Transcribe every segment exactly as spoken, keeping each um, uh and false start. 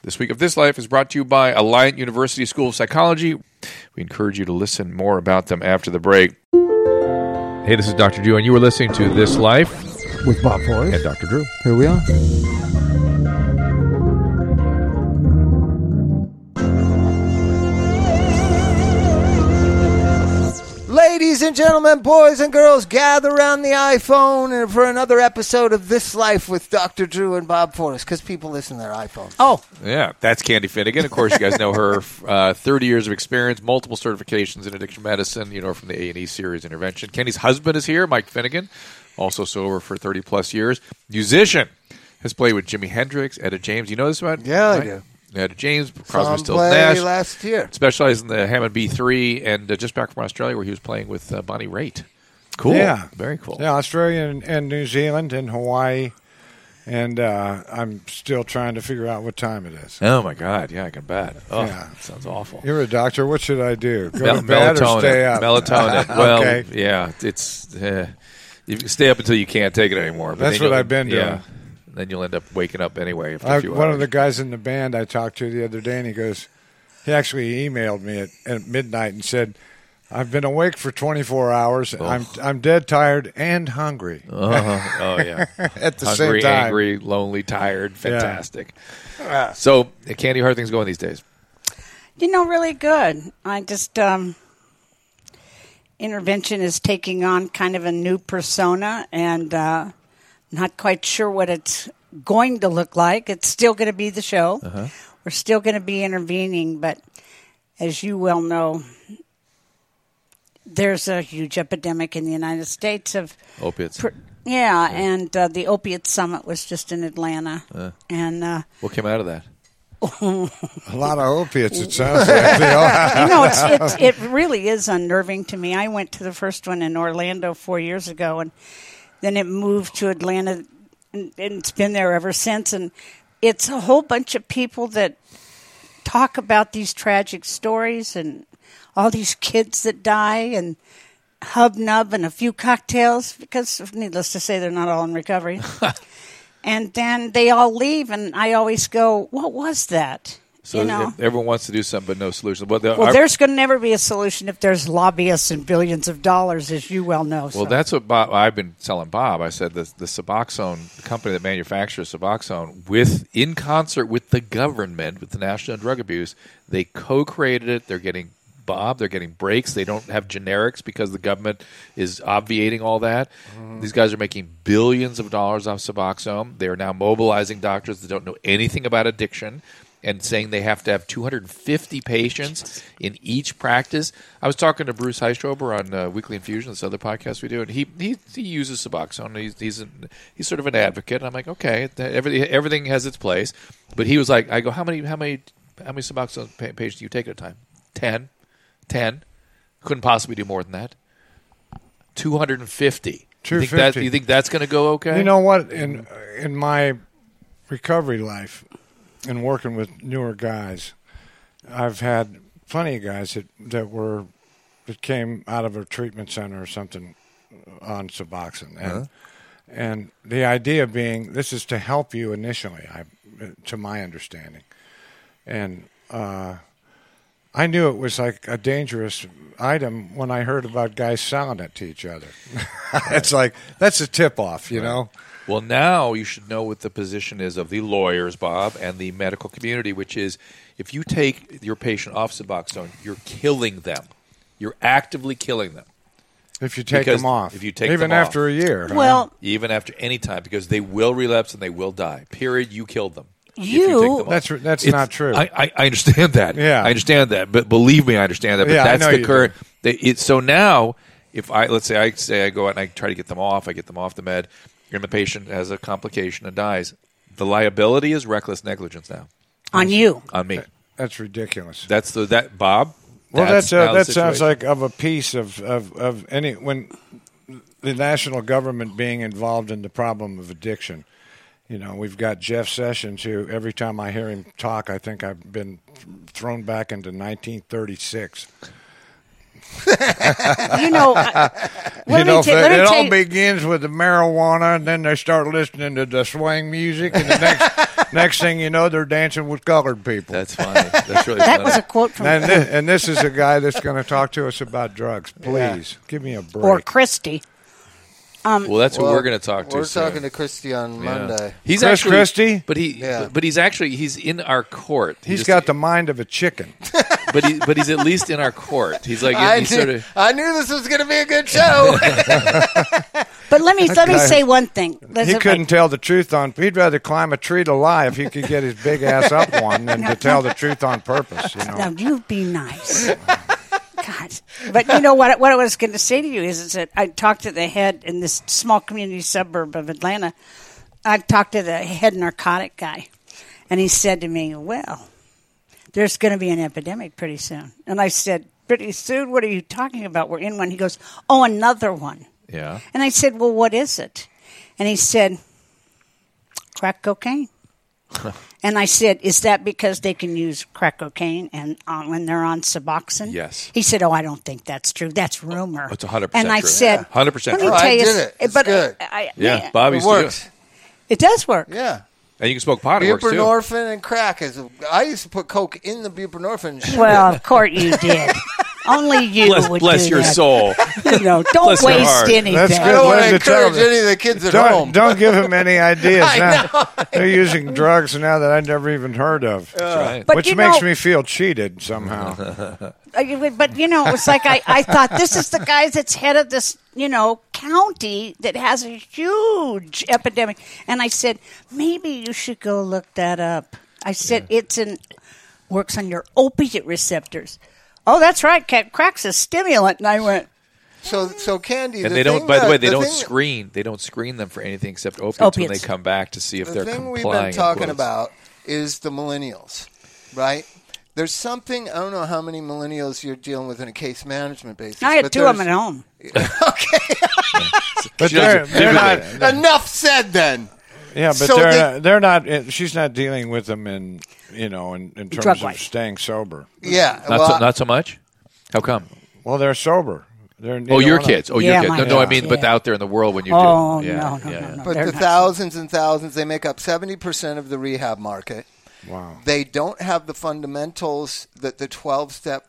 This week of This Life is brought to you by Alliant University School of Psychology. We encourage you to listen more about them after the break. Hey, this is Doctor Drew, and you are listening to This Life with Bob Forrest and Doctor Drew. Here we are. Ladies and gentlemen, boys and girls, gather around the iPhone for another episode of This Life with Doctor Drew and Bob Forrest, because people listen to their iPhones. Oh. Yeah, that's Candy Finnegan. Of course, you guys know her. Uh, thirty years of experience, multiple certifications in addiction medicine, you know, from the A and E series intervention. Kenny's husband is here, Mike Finnegan, also sober for thirty-plus years. Musician, has played with Jimi Hendrix, Etta James. You know this about? Yeah, right? I do. Etta James, Crosby, Stills, play Nash. last year. Specialized in the Hammond B three, and uh, just back from Australia where he was playing with uh, Bonnie Raitt. Cool. Yeah. Very cool. Yeah, Australia and, and New Zealand and Hawaii. And uh, I'm still trying to figure out what time it is. Oh, my God. Yeah, I can bet. Oh, Yeah. that sounds awful. You're a doctor. What should I do? Go Mel- to bed melatonin. or stay up? Melatonin. Well, Okay. yeah, it's uh, you can stay up until you can't take it anymore. But That's then what you'll- I've been doing. Yeah, then you'll end up waking up anyway after I, a few one hours. of the guys in the band I talked to the other day, and he goes, he actually emailed me at, at midnight and said, I've been awake for twenty-four hours. Oh. I'm I'm dead tired and hungry uh-huh. Oh, yeah. at the Hungry, same time. angry, lonely, tired. Fantastic. So, uh, Candy, how are things going these days? You know, really good. I just, um, intervention is taking on kind of a new persona, and uh, not quite sure what it's going to look like. It's still going to be the show. Uh-huh. We're still going to be intervening, but as you well know, there's a huge epidemic in the United States of Opiates. pr- yeah, and uh, the Opiate Summit was just in Atlanta, Uh. and uh, What came out of that? A lot of opiates, it sounds like. They all you know, it's, it's, it really is unnerving to me. I went to the first one in Orlando four years ago, and then it moved to Atlanta, and, and it's been there ever since. And it's a whole bunch of people that talk about these tragic stories and all these kids that die and hubnub and a few cocktails, because needless to say, they're not all in recovery. And then they all leave, and I always go, what was that? So you know? everyone wants to do something, but no solution. Well, there Well, are- there's going to never be a solution if there's lobbyists and billions of dollars, as you well know. Well, so. that's what Bob, I've been telling Bob. I said the, the Suboxone, the company that manufactures Suboxone, with in concert with the government, with the National Drug Abuse, they co-created it. They're getting Bob. They're getting breaks. They don't have generics because the government is obviating all that. Mm. These guys are making billions of dollars off Suboxone. They are now mobilizing doctors that don't know anything about addiction and saying they have to have two hundred fifty patients in each practice. I was talking to Bruce Heistrober on uh, Weekly Infusion, this other podcast we do, and he he, he uses Suboxone. He's he's an, he's sort of an advocate. And I'm like, okay, that, everything everything has its place. But he was like, I go, how many how many how many Suboxone pa- patients do you take at a time? Ten. Ten. Couldn't possibly do more than that. two hundred fifty. two You think, that, hundred fifty. you think that's going to go okay? You know what? In in my recovery life and working with newer guys, I've had plenty of guys that, that were that came out of a treatment center or something on Suboxone, and Uh-huh. and the idea being this is to help you initially, I, to my understanding, and. Uh, I knew it was like a dangerous item when I heard about guys selling it to each other. It's like, that's a tip-off, you Right. know? Well, now you should know what the position is of the lawyers, Bob, and the medical community, which is if you take your patient off Suboxone, you're killing them. You're actively killing them. If you take Because them off. if you take Even them off. after a year. huh? well, Even after any time, because they will relapse and they will die. Period. You killed them. if You- take them off. That's that's It's- not true. I, I, I understand that. Yeah. I understand that. But believe me, I understand that. But Yeah, I that's know the you current. They, it, so now, if I let's say I say I go out and I try to get them off, I get them off the med, and the patient has a complication and dies. The liability is reckless negligence now on you. on me. that's ridiculous. That's the that Bob. Well, that's, now uh, the that sounds situation. like of a piece of, of, of any when the national government being involved in the problem of addiction. You know, we've got Jeff Sessions, who every time I hear him talk, I think I've been thrown back into nineteen thirty-six. You know, uh, let you me know, ta- let me it tell all you- begins with the marijuana, and then they start listening to the swing music, and the next Next thing you know, they're dancing with colored people. That's funny. That's really That funny. was a quote from And this, and this is a guy that's going to talk to us about drugs. Please, give me a break. or Christy. well, that's who Well, we're going to talk to. We're soon. talking to Christy on Yeah. Monday. He's Chris actually, Christie? but he, Yeah. but, but he's actually he's in our court. He He's just- got the mind of a chicken. but he, but he's at least in our court. He's like I he's knew, sort of. I knew this was going to be a good show. But let me let me guy- say one thing. Let's- He couldn't tell the truth on. He'd rather climb a tree to lie if he could get his big ass up one than to tell the truth on purpose. You know. Now you be nice. God. But you know what? What I was going to say to you is, is that I talked to the head in this small community suburb of Atlanta. I talked to the head narcotic guy, and he said to me, "Well, there's going to be an epidemic pretty soon." And I said, "Pretty soon? What are you talking about? We're in one." He goes, "Oh, another one." Yeah. And I said, "Well, what is it?" And he said, "Crack cocaine." And I said, "Is that because they can use crack cocaine and uh, when they're on Suboxone?" Yes. He said, "Oh, I don't think that's true. That's rumor." It's one hundred percent And I true. said, one hundred percent "Let me true. Oh, tell I you, did it. It's but good. I, I, Yeah, Bob It used to do works. it. it does work." Yeah. And you can smoke pot. It works too. Buprenorphine and crack is. I used to put coke in the buprenorphine. Well, of course you did. Only you Bless, would bless do your that. soul. You know, don't Bless your waste heart. anything. That's I good. don't want to Linda, tell encourage me. any of the kids at Don't, home. don't give him any ideas. I Now, they're using drugs now that I never even heard of, That's right. But which you makes know- me feel cheated somehow. Uh, But, you know, it was like I, I thought, this is the guy that's head of this, you know, county that has a huge epidemic. And I said, maybe you should go look that up. I said, it's in, works on your opiate receptors. Oh, that's right. Ca- Crack's a stimulant. And I went, So, so Candy. And the they don't. thing By the that- way, they don't thing- screen. They don't screen them for anything except opiates, when Opiates. they come back to see if The they're thing we've complying. been in talking quotes. about is the millennials, right? There's something. I don't know how many millennials you're dealing with in a case management basis. I had but two of them at there's- home. Okay, But She does they're, it they're not. vividly. enough said. Then Yeah, but So they're they- not, they're not. eh, She's not dealing with them in you know in, in terms Drug of wise. staying sober. yeah. Not well, so, not so much. How come? Well, they're sober. They're, Oh, you your wanna- kids. Oh, Yeah, your kids. my No, no, I kids, mean, but yeah. out there in the world when you Oh, do. Yeah, no, no, yeah. no, no. but They're the not- thousands and thousands, they make up seventy percent of the rehab market. Wow. They don't have the fundamentals that the twelve-step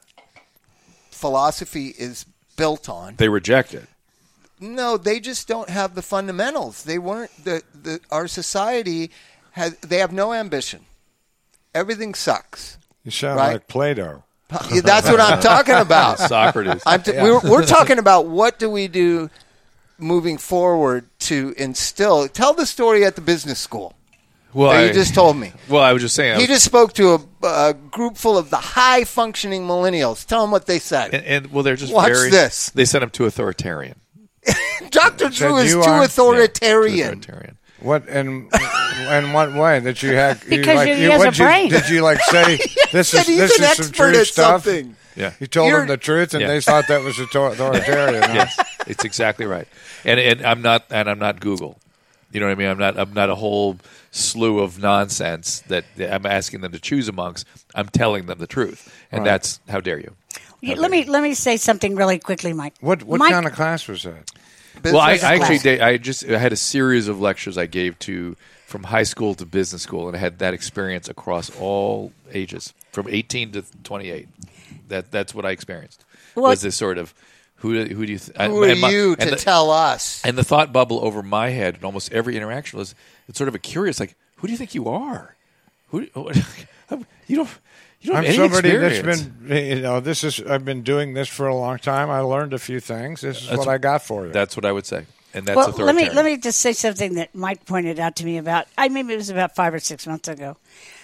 philosophy is built on. They reject it. No, they just don't have the fundamentals. They weren't the, the our society has they have no ambition. Everything sucks. You sound Right? like Plato. That's what I'm talking about. Socrates. I'm t- we're, we're talking about what do we do moving forward to instill. Tell the story at the business school well, that I, you just told me. well, I was just saying. I He was- just spoke to a, a group full of the high-functioning millennials. Tell them what they said. and, and well, they're just Watch very. this. They sent him to authoritarian. Doctor Drew is you too are- Yeah, authoritarian. to authoritarian. What and in what way that you had? You Because like, he you, has what'd a brain. You, did you like say this Said is he's this an is some expert true at stuff? something. Yeah. You told You're- them the truth, and Yeah. they thought that was author- authoritarian. huh? Yes, it's exactly right. And and I'm not and I'm not Google. You know what I mean? I'm not I'm not a whole slew of nonsense that I'm asking them to choose amongst. I'm telling them the truth, and Right. that's how dare you. Yeah, let me let me say something really quickly, Mike. What what Mike, kind of class was that? Well, I, Business I actually class. did, I just I had a series of lectures I gave to from high school to business school, and I had that experience across all ages, from eighteen to twenty-eight. That that's what I experienced. Well- was this sort of who do- who do you th- Who I- are and my- you and to the- tell us? And the thought bubble over my head in almost every interaction was it's sort of a curious, like, who do you think you are? Who do, you don't you don't I'm have any somebody experience. that's been you know this is I've been doing this for a long time. I learned a few things. This is That's what I got for you. That's what I would say, and that's well, let me authoritarian. let me just say something that Mike pointed out to me about. I maybe it was about five or six months ago.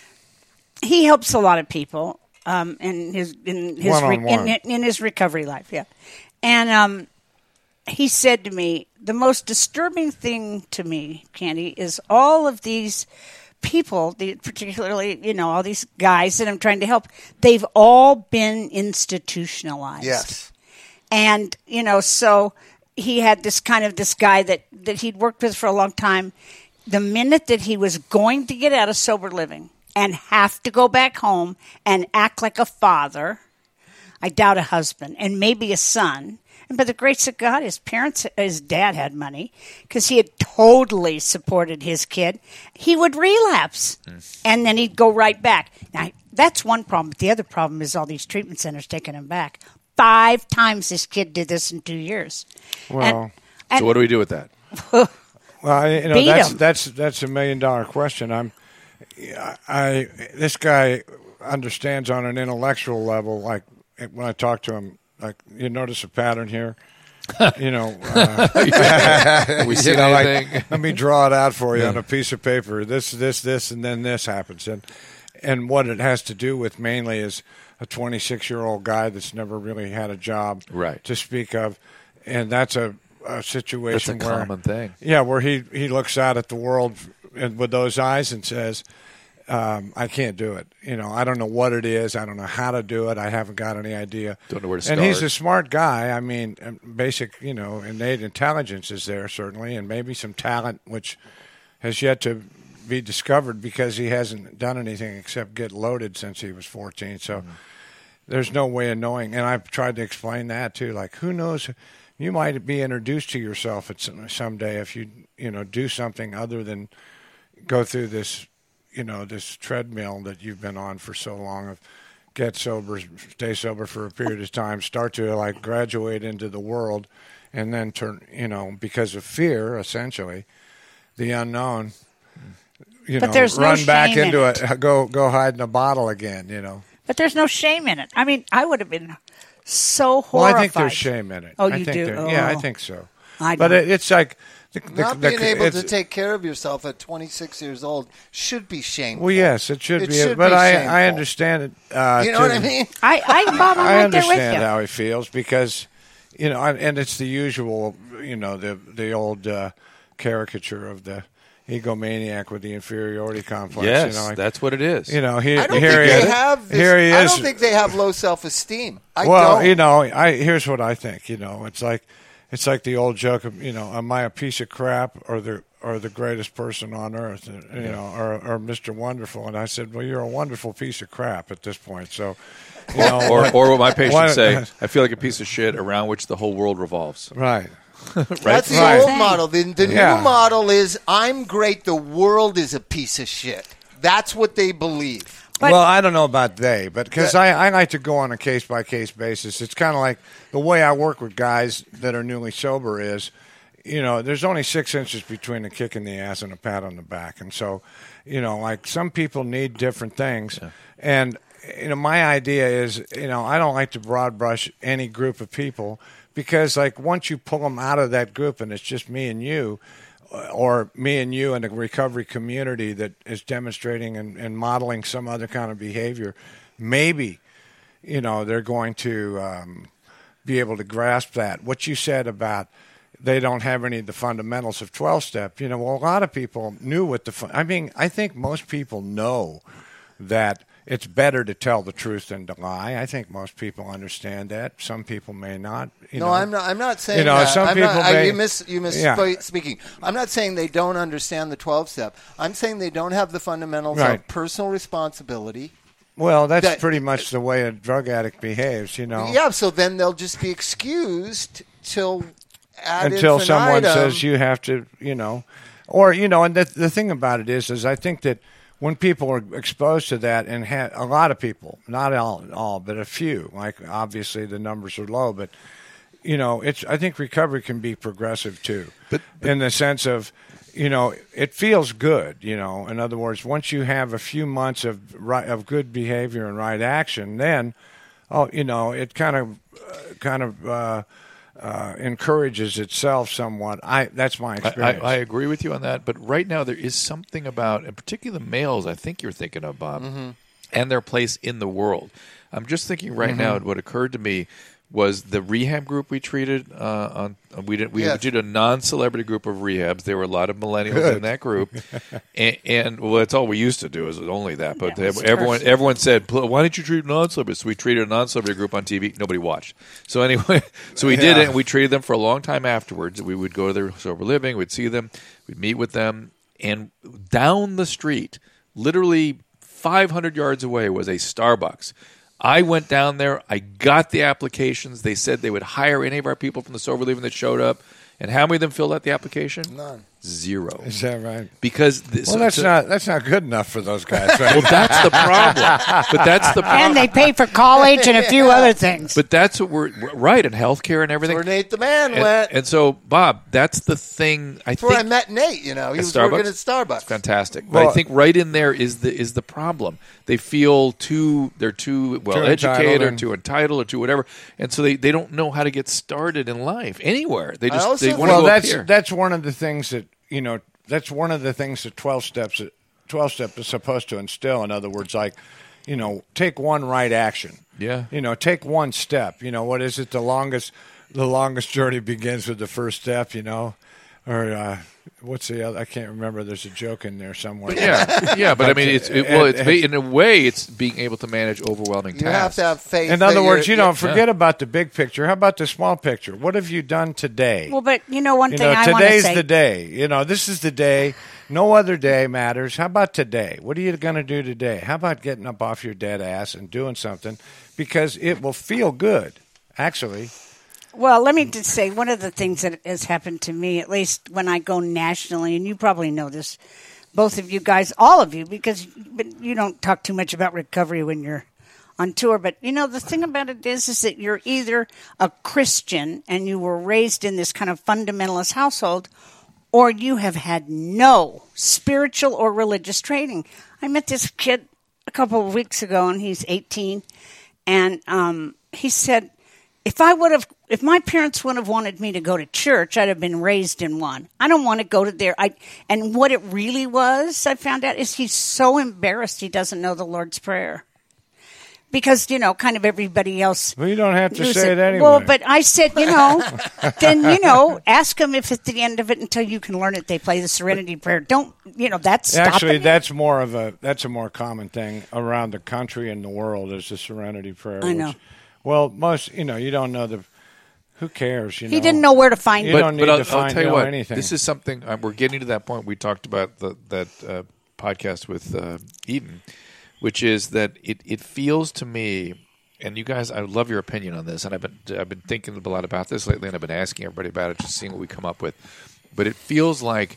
He helps a lot of people um, in his in his re- One-on-one. in, in his recovery life. Yeah, and um, he said to me, the most disturbing thing to me, Candy, is all of these people, the, particularly you know all these guys that I'm trying to help. They've all been institutionalized. Yes. And, you know, so he had this kind of this guy that, that he'd worked with for a long time. The minute that he was going to get out of sober living and have to go back home and act like a father, I doubt a husband, and maybe a son, By the grace of God, his parents, his dad had money because he had totally supported his kid. He would relapse, mm. and then he'd go right back. Now, that's one problem. But the other problem is all these treatment centers taking him back. Five times this kid did this in two years. Well, and, and, so what do we do with that? Well, you know, Beat that's him. that's that's a million dollar question. I'm, I this guy understands on an intellectual level. Like when I talk to him, like you notice a pattern here. You know, uh, we see you know, anything? Like, let me draw it out for you Yeah. on a piece of paper. This, this, this, and then this happens. And and what it has to do with mainly is a twenty-six year old guy that's never really had a job Right. to speak of, and that's a. A situation That's a where, common thing. Yeah, where he, he looks out at the world and with those eyes and says, um, I can't do it. You know, I don't know what it is. I don't know how to do it. I haven't got any idea. Don't know where to and start. he's a smart guy. I mean, basic, you know, innate intelligence is there certainly, and maybe some talent which has yet to be discovered because he hasn't done anything except get loaded since he was fourteen. So mm-hmm. there's no way of knowing. And I've tried to explain that too. Like, who knows? You might be introduced to yourself at some, someday if you you know do something other than go through this you know this treadmill that you've been on for so long of get sober, stay sober for a period of time, start to like graduate into the world, and then turn you know because of fear essentially, the unknown. You but know, there's run no back shame into in it. it. Go go hide in a bottle again. You know. But there's no shame in it. I mean, I would have been so horrified. Well, I think there's shame in it. Oh, I you think do? there- Yeah, I Oh. think so. I But don't. it, it's like the, the, Not the- being able it's- to take care of yourself at twenty-six years old should be shameful. Well, yes, it should It be. should but be I, I shameful. understand it. Uh, You know to- what I mean? I, I, Bob, I'm I right there with understand you. how he feels because, you know, and and it's the usual, you know, the the old uh, caricature of the egomaniac with the inferiority complex. Yes, you know, like, that's what it is. you know, he, I don't here think he they is. have. This, here he is. I don't think they have low self-esteem. I well, don't. you know, I here's what I think. You know, it's like it's like the old joke of, you know, am I a piece of crap or the or the greatest person on earth? You know, or or Mister Wonderful? And I said, well, you're a wonderful piece of crap at this point. So, you know, or, or what my patients Why- say, I feel like a piece of shit around which the whole world revolves. right. Right? That's the Right. old model. The, the Yeah. new model is I'm great. The world is a piece of shit. That's what they believe. But- well, I don't know about they, but because I, I like to go on a case by case basis. It's kind of like the way I work with guys that are newly sober is, you know, there's only six inches between a kick in the ass and a pat on the back, and so, you know, like some people need different things, yeah. and you know, my idea is, you know, I don't like to broad brush any group of people because, like, once you pull them out of that group and it's just me and you, or me and you and a recovery community that is demonstrating and, and modeling some other kind of behavior, maybe, you know, they're going to um, be able to grasp that. What you said about they don't have any of the fundamentals of twelve-step, you know, well, a lot of people knew what the fun- – I mean, I think most people know that it's better to tell the truth than to lie. I think most people understand that. Some people may not. You no, know. I'm not. I'm not saying You know, that. some I'm people not, I, may- you miss. You miss Yeah. sp- speaking. I'm not saying they don't understand the twelve step. I'm saying they don't have the fundamentals Right. of personal responsibility. Well, that's that- pretty much the way a drug addict behaves, you know. Yeah. So then they'll just be excused till ad Until someone infinitum. says you have to, you know, or you know, and the the thing about it is, is I think that when people are exposed to that, and ha- a lot of people, not all, all, but a few, like obviously the numbers are low, but you know, it's I think recovery can be progressive too, But- but- in the sense of, you know, it feels good. You know, in other words, once you have a few months of right, of good behavior and right action, then, oh, you know, it kind of, uh, kind of. Uh, Uh, encourages itself somewhat. I that's my I, experience. I, I agree with you on that. But right now there is something about, and particularly the males I think you're thinking of, Bob, Mm-hmm. and their place in the world. I'm just thinking right Mm-hmm. now, what occurred to me was the rehab group we treated uh, on. We did we Yes. did a non-celebrity group of rehabs. There were a lot of millennials in that group, and, and well, that's all we used to do is only that. But Yeah, it was everyone first. everyone said, "Why don't you treat non-celebrities?" So we treated a non-celebrity group on T V. Nobody watched. So anyway, so we did Yeah. it, and we treated them for a long time afterwards. We would go to their sober living, we'd see them, we'd meet with them, and down the street, literally five hundred yards away, was a Starbucks. I went down there. I got the applications. They said they would hire any of our people from the Sober Living that showed up. And how many of them filled out the application? None. Zero. Is that right? Because this, Well, that's so- not that's not good enough for those guys, right? Well, that's the problem. But that's the problem. And they pay for college and a few other things. But that's what we're right in healthcare and everything. Where Nate the man and, went. and so, Bob, that's the thing. I That's where I think met Nate. You know, he at was Starbucks? working at Starbucks. fantastic. But Well- I think right in there is the is the problem. They feel too they're too well Too entitled educated or and- too entitled or too whatever, and so they, they don't know how to get started in life anywhere. They I just also they think- want to Well, go that's up here. that's one of the things that you know. That's one of the things that twelve steps twelve step is supposed to instill. In other words, like you know, take one right action. Yeah. You know, take one step. You know, what is it? The longest the longest journey begins with the first step. You know, or uh, what's the other? I can't remember. There's a joke in there somewhere. yeah, yeah, but I mean, it's it, well, it's in a way, it's being able to manage overwhelming You have tasks. to have faith. In that other words, you're- you don't forget about the big picture. How about the small picture? What have you done today? Well, but you know one You thing know, I want to today's say. the day. You know, this is the day. No other day matters. How about today? What are you going to do today? How about getting up off your dead ass and doing something? Because it will feel good, actually. Well, let me just say one of the things that has happened to me, at least when I go nationally, and you probably know this, both of you guys, all of you, because but you don't talk too much about recovery when you're on tour. But you know, the thing about it is, is that you're either a Christian and you were raised in this kind of fundamentalist household, or you have had no spiritual or religious training. I met this kid a couple of weeks ago, and he's eighteen, and um, he said, if I would have, if my parents would have wanted me to go to church, I'd have been raised in one. I don't want to go to there. I and what it really was, I found out, is he's so embarrassed he doesn't know the Lord's Prayer. Because, you know, kind of everybody else. Well, you don't have to knows say it anyway. Well, but I said, you know, then, you know, ask them if at the end of it, until you can learn it, they play the Serenity Prayer. Don't, you know, that's Actually, that's more of a that's a more common thing around the country and the world is the Serenity Prayer. I know. Which, well, most you know, you don't know the. Who cares? You know, He didn't know where to find You it. don't need but I'll, to find I'll tell you know what, anything. this is something uh, we're getting to that point. We talked about the, that uh, podcast with uh, Eden, which is that it, it feels to me, and you guys, I would love your opinion on this, and I've been I've been thinking a lot about this lately, and I've been asking everybody about it, just seeing what we come up with. But it feels like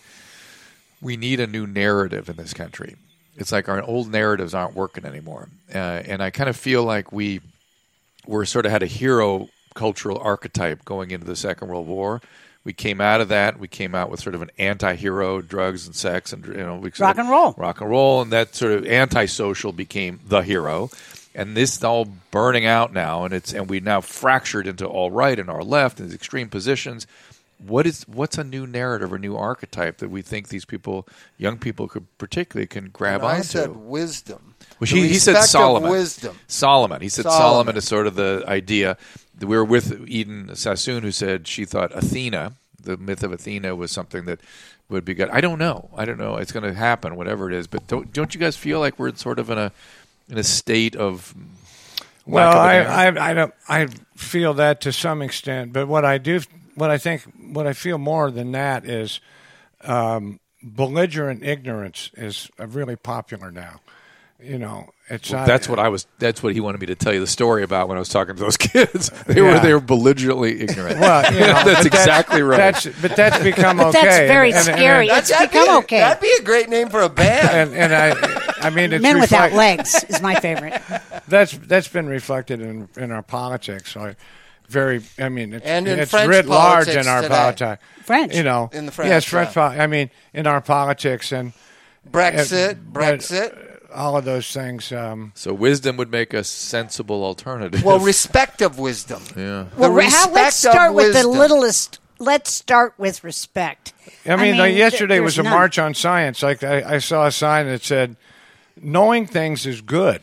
we need a new narrative in this country. It's like our old narratives aren't working anymore, uh, and I kind of feel like we we're sort of had a hero cultural archetype going into the Second World War. We came out of that. We came out with sort of an anti-hero, drugs and sex, and you know, we sort Rock of- and roll. rock and roll, and that sort of anti-social became the hero. And this is all burning out now, and it's and we now fractured into all right and our left in these extreme positions. What is what's a new narrative or new archetype that we think these people, young people, could particularly can grab And I onto? said wisdom. Which The he, he said respect of Solomon. wisdom. Solomon. He said Solomon. Solomon. is sort of the idea. We were with Eden Sassoon, who said she thought Athena, the myth of Athena, was something that would be good. I don't know. I don't know. It's going to happen, whatever it is. But don't don't you guys feel like we're sort of in a in a state of Well, lack of I, an- I, I don't. I feel that to some extent, but what I do, what I think, what I feel more than that is um, belligerent ignorance is uh, really popular now. You know, it's Well, not. that's what I was. That's what he wanted me to tell you the story about when I was talking to those kids. They were Yeah. they were belligerently ignorant. Well, you know, that's but exactly right. That's, but that's become But okay. that's very and, and, scary. And, It's become okay. That'd be a great name for a band. and, and I, I mean, it's Men Without reflect- Legs is my favorite. That's that's been reflected in in our politics. So very, I mean, it's, And in it's French writ large politics in our today. politics. French. you know, In the French, yes, French. yeah. poli- I mean, in our politics and Brexit, and- but Brexit. all of those things. Um, So wisdom would make a sensible alternative. Well, respect of wisdom. yeah. The Well, how, let's respect of start with the wisdom. littlest. Let's start with respect. I mean, like, th- yesterday was a there's none. march on science. Like I, I saw a sign that said, "Knowing things is good,"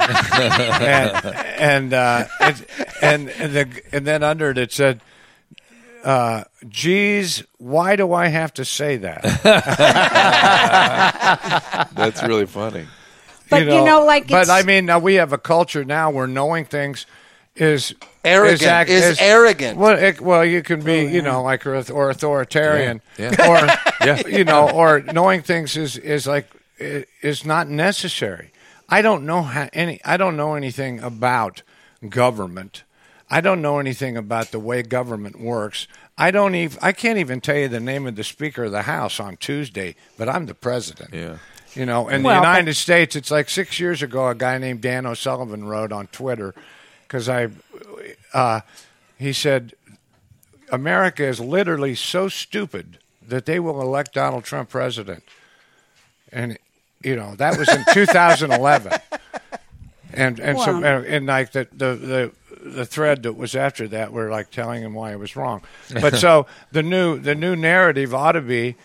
and and uh, it, and and, the, and then under it it said, uh, "Geez, why do I have to say that?" That's really funny. But, you know, like but it's- I mean, now we have a culture now where knowing things is Arrogant, act- is arrogant. Well, it, well, you can be, you know, like or, or authoritarian, Yeah. or you know, or knowing things is is like i- is not necessary. I don't know how any. I don't know anything about government. I don't know anything about the way government works. I don't even. I can't even tell you the name of the Speaker of the House on Tuesday, but I'm the president. Yeah. You know, in Well, the United but- States, it's like six years ago. A guy named Dan O'Sullivan wrote on Twitter because I, uh, he said, America is literally so stupid that they will elect Donald Trump president, and you know that was in two thousand eleven, and and so Well- and, and like the the the. The thread that was after that, were like telling him why he was wrong. But so the new the new narrative ought to be,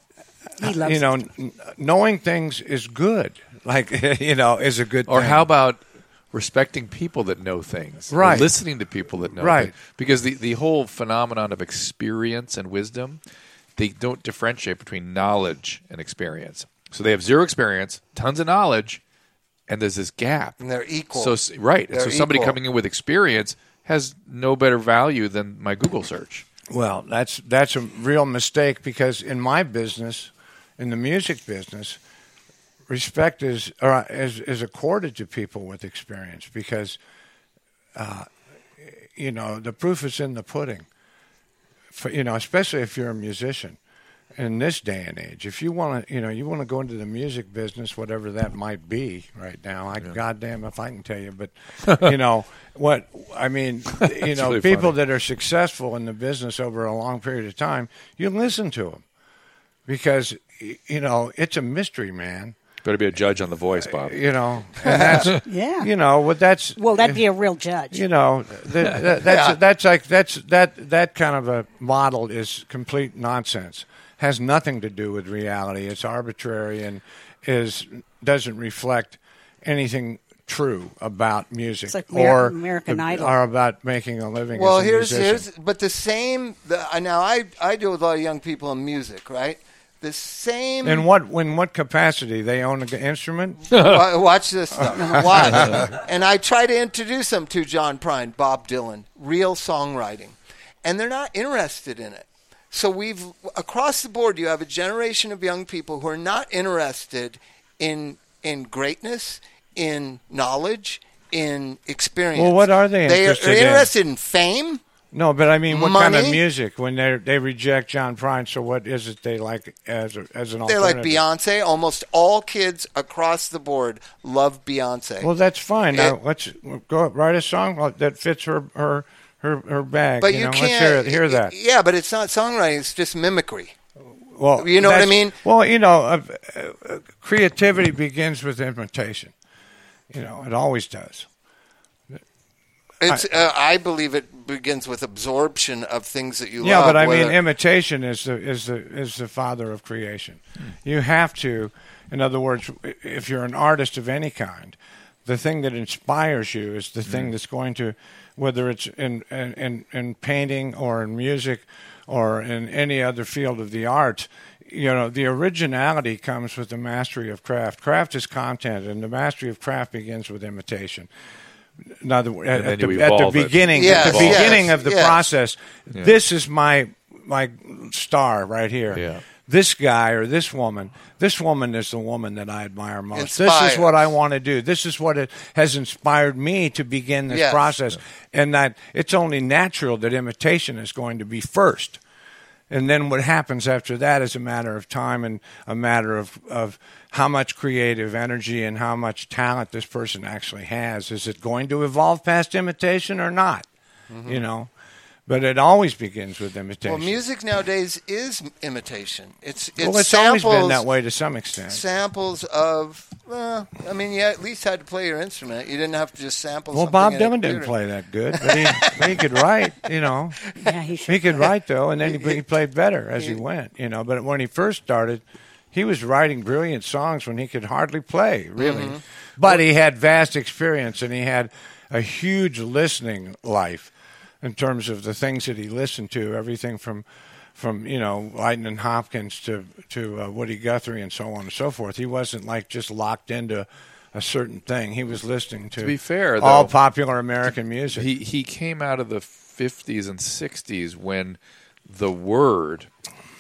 He loves you know, it. n- knowing things is good. Like you know, is a good. Or thing. how about respecting people that know things? Or Right. listening to people that know Right. things. Because the, the whole phenomenon of experience and wisdom, they don't differentiate between knowledge and experience. So they have zero experience, tons of knowledge, and there's this gap. And they're equal. So s- right. They're so somebody equal. coming in with experience has no better value than my Google search. Well, that's that's a real mistake because in my business, in the music business, respect is or is, is accorded to people with experience because, uh, you know, the proof is in the pudding. For, you know, especially if you're a musician in this day and age. If you want to, you know, you want to go into the music business, whatever that might be right now. I goddamn if I can tell you, but you know what I mean. You know, really people funny. that are successful in the business over a long period of time, you listen to them because y- you know it's a mystery, man. Better be a judge on The Voice, Bob. You know, and that's Yeah. you know what that's Well, that'd be a real judge. you know that, that, that's that's like that's that that kind of a model is complete nonsense. Has nothing to do with reality. It's arbitrary and is doesn't reflect anything true about music It's like Amer- or American the- Idol. or about making a living. Well, as a here's musician. here's but the same. The, uh, now I I deal with a lot of young people in music, right? The same. in what in what capacity they own an instrument? Wa- Watch this stuff. Watch. And I try to introduce them to John Prine, Bob Dylan, real songwriting, and they're not interested in it. So we've across the board, you have a generation of young people who are not interested in in greatness, in knowledge, in experience. Well, what are they They are interested in? interested in fame. No, but I mean, what kind of Money? music when they they reject John Prine? So what is it they like as a, as an They're like alternative? Beyonce. Almost all kids across the board love Beyonce. Well, that's fine. Now It- let's go write a song that fits her her her, her bag. but you, you know, can't let's hear, it- hear that. Yeah, but it's not songwriting. It's just mimicry. Well, You know what I that's- mean? Well, you know, uh, uh, creativity begins with imitation. You know, it always does. It's. I, uh, I believe it begins with absorption of things that you Yeah, love. but I mean, whether- imitation is the is the is the father of creation. You have to, in other words, if you're an artist of any kind, the thing that inspires you is the thing that's going to, whether it's in in, in in painting or in music or in any other field of the arts. You know, the originality comes with the mastery of craft. Craft is content, and the mastery of craft begins with imitation. In other words, And at, then the, you at the evolve it. beginning, Yes, at the yes, beginning of the yes. process, this is my my star right here. Yeah. This guy or this woman, this woman is the woman that I admire most. This Inspires. is what I want to do. This is what it has inspired me to begin this Yes. process, and that it's only natural that imitation is going to be first. And then what happens after that is a matter of time and a matter of, of how much creative energy and how much talent this person actually has. Is it going to evolve past imitation or not? You know, but it always begins with imitation. well, music nowadays is imitation. It's it's Well, it's samples, always been that way to some extent. samples of. Well, I mean, you at least had to play your instrument. You didn't have to just sample. Well, something Bob in a Dylan didn't computer. play that good, but he, but he could write, you know. Yeah, he should. He could write, though, and then he, he played better as he went, you know. But when he first started, he was writing brilliant songs when he could hardly play, really. Mm-hmm. But he had vast experience, and he had a huge listening life in terms of the things that he listened to, everything from, from you know, Lightning Hopkins to, to uh, Woody Guthrie and so on and so forth. He wasn't, like, just locked into a certain thing. He was listening to, To be fair, all though, popular American music. He he came out of the fifties and sixties when the word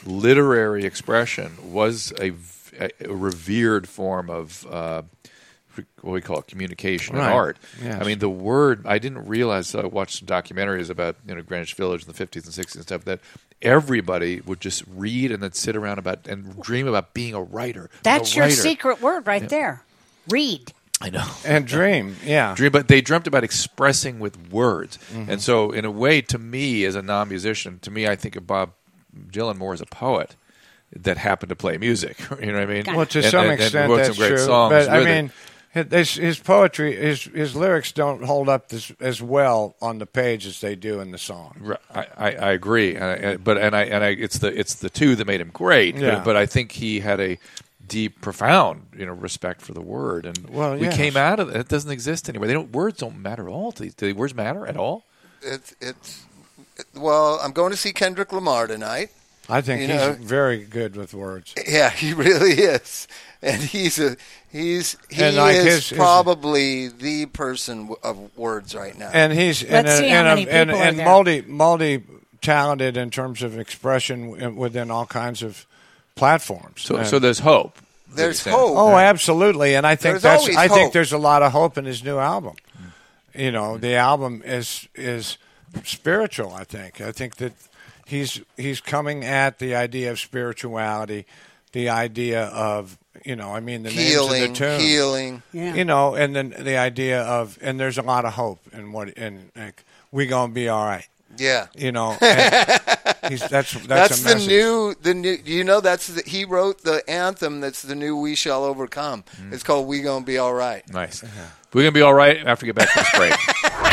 literary expression was a, v- a revered form of uh, what we call communication Right. and art. Yes. I mean, the word, I didn't realize, I watched some documentaries about, you know, Greenwich Village in the fifties and sixties and stuff, that everybody would just read and then sit around about and dream about being a writer. That's a your writer. secret word right there. Read. I know. And dream, yeah. Dream, but they dreamt about expressing with words. Mm-hmm. And so, in a way, to me, as a non-musician, to me, I think of Bob Dylan more as a poet that happened to play music. You know what I mean? Well, to And- some and- and extent, wrote that's some great true. songs But I with it. mean, his, his poetry, his his lyrics don't hold up this, as well on the page as they do in the song. Right, I, I, I agree, and I, but and I and I it's the it's the two that made him great. Yeah. But, but I think he had a deep, profound, you know, respect for the word, and Well, we yes. came out of it. It doesn't exist anymore. They don't. Words don't matter at all. Do, do words matter at all? It's it's well, I'm going to see Kendrick Lamar tonight. I think You he's know- very good with words. Yeah, he really is, and he's a he's he And like is his- his- probably the person w- of words right now. And he's Let's and, see how and, many and, people are and there. multi multi talented in terms of expression w- within all kinds of platforms. So And- so there's hope. is what There's you're saying. hope. Oh, absolutely, and I think There's that's. always I think hope. there's a lot of hope in his new album. You know, the album is is spiritual. I think. I think that he's he's coming at the idea of spirituality, the idea of you know, I mean, the healing, names of the tunes. healing. Yeah. You know, and then the idea of and there's a lot of hope in what and like, we gonna be all right. Yeah. You know, and he's, that's that's, That's a the message. new, the new. You know, that's the, he wrote the anthem. That's the new "We Shall Overcome." Mm. It's called "We Gonna Be All Right." Nice. We're gonna be all right after we get back from this break.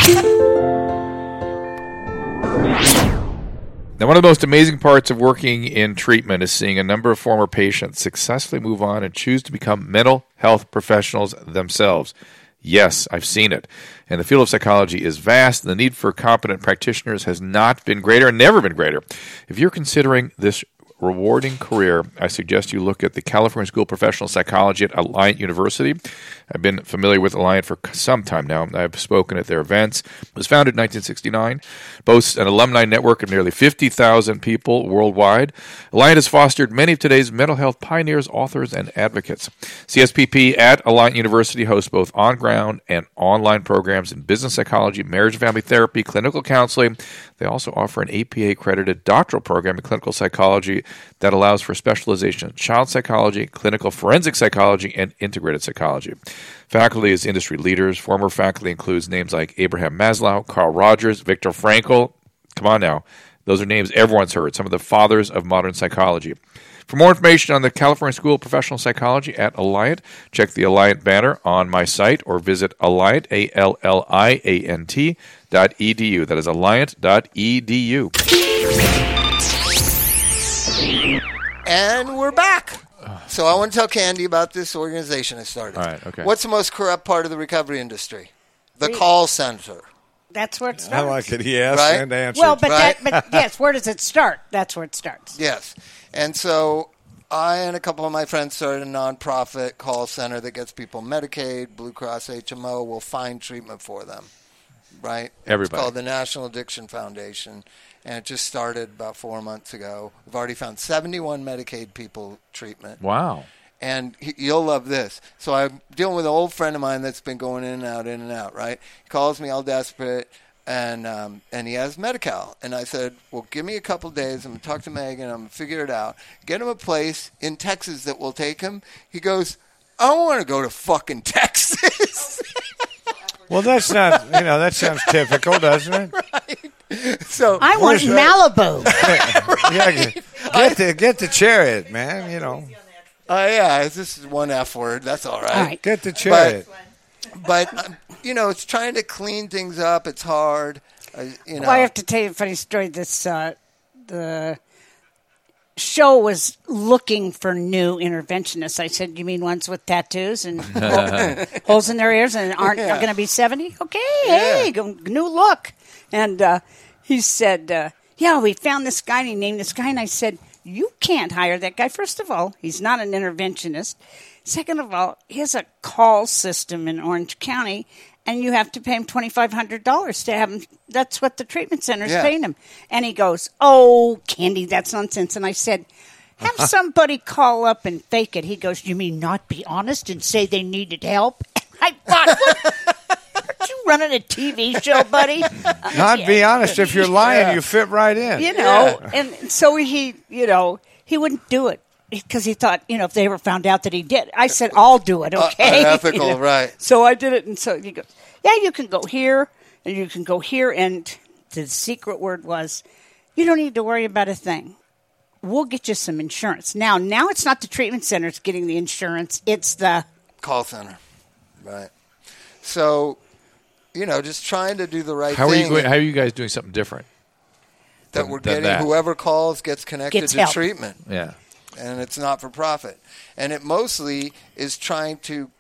Now, one of the most amazing parts of working in treatment is seeing a number of former patients successfully move on and choose to become mental health professionals themselves. Yes, I've seen it. And the field of psychology is vast, and the need for competent practitioners has not been greater and never been greater. If you're considering this rewarding career, I suggest you look at the California School of Professional Psychology at Alliant University. I've been familiar with Alliant for some time now. I've spoken at their events. It was founded in nineteen sixty-nine, boasts an alumni network of nearly fifty thousand people worldwide. Alliant has fostered many of today's mental health pioneers, authors, and advocates. C S P P at Alliant University hosts both on-ground and online programs in business psychology, marriage and family therapy, clinical counseling. They also offer an A P A-accredited doctoral program in clinical psychology that allows for specialization in child psychology, clinical forensic psychology, and integrated psychology. Faculty is industry leaders. Former faculty includes names like Abraham Maslow, Carl Rogers, Viktor Frankl. Come on now. Those are names everyone's heard, some of the fathers of modern psychology. For more information on the California School of Professional Psychology at Alliant, check the Alliant banner on my site or visit Alliant, A L L I A N T, dot E D U. That is Alliant dot E D U. And we're back. So I want to tell Candy about this organization I started. All right, okay. What's the most corrupt part of the recovery industry? The call center. That's where it I starts. like it. He asked Right? and answered. Well, but Right? that, but yes, where does it start? That's where it starts. Yes. And so I and a couple of my friends started a nonprofit call center that gets people Medicaid, Blue Cross, H M O, will find treatment for them. Right? Everybody. It's called the National Addiction Foundation. And it just started about four months ago. We've already found seventy-one Medicaid people treatment. Wow. And he, you'll love this. So I'm dealing with an old friend of mine that's been going in and out, in and out, right? He calls me all desperate, and um, and he has Medi-Cal. And I said, well, give me a couple days. I'm going to talk to Megan. I'm going to figure it out. Get him a place in Texas that will take him. He goes, I don't want to go to fucking Texas. well, that's not. You know, that sounds typical, doesn't it? So I want Malibu. Yeah, get, get the get the chariot, man. You know, Uh, yeah, this is one F word. That's all right. All right. get the chariot. But, um, you know, it's trying to clean things up. It's hard. Uh, you know. Well, I have to tell you a funny story. This uh, the show was looking for new interventionists. I said, "You mean ones with tattoos and hole- holes in their ears and aren't Yeah. going to be seventy? Okay, hey, go, new look." And uh, he said, uh, "Yeah, we found this guy. And he named this guy." And I said, "You can't hire that guy. First of all, he's not an interventionist. Second of all, he has a call system in Orange County, and you have to pay him twenty-five hundred dollars to have him. That's what the treatment center is Yeah. paying him." And he goes, "Oh, Candy, that's nonsense." And I said, "Have somebody call up and fake it." He goes, "You mean not be honest and say they needed help?" I thought, what? Aren't you running a T V show, buddy? Not be honest. If you're lying, Yeah. you fit right in. You know, Yeah. and so he, you know, he wouldn't do it because he thought, you know, if they ever found out that he did, I said, I'll do it, okay? Uh, unethical, You know? right. So I did it, and so he goes, yeah, you can go here, and you can go here, and the secret word was, you don't need to worry about a thing. We'll get you some insurance. Now, now it's not the treatment centers getting the insurance, it's the Call center. Right. So, you know, just trying to do the right How are thing. you going, how are you guys doing something different? that than- we're than getting that? whoever calls gets connected Gets to help. treatment. Yeah. And it's not for profit. And it mostly is trying to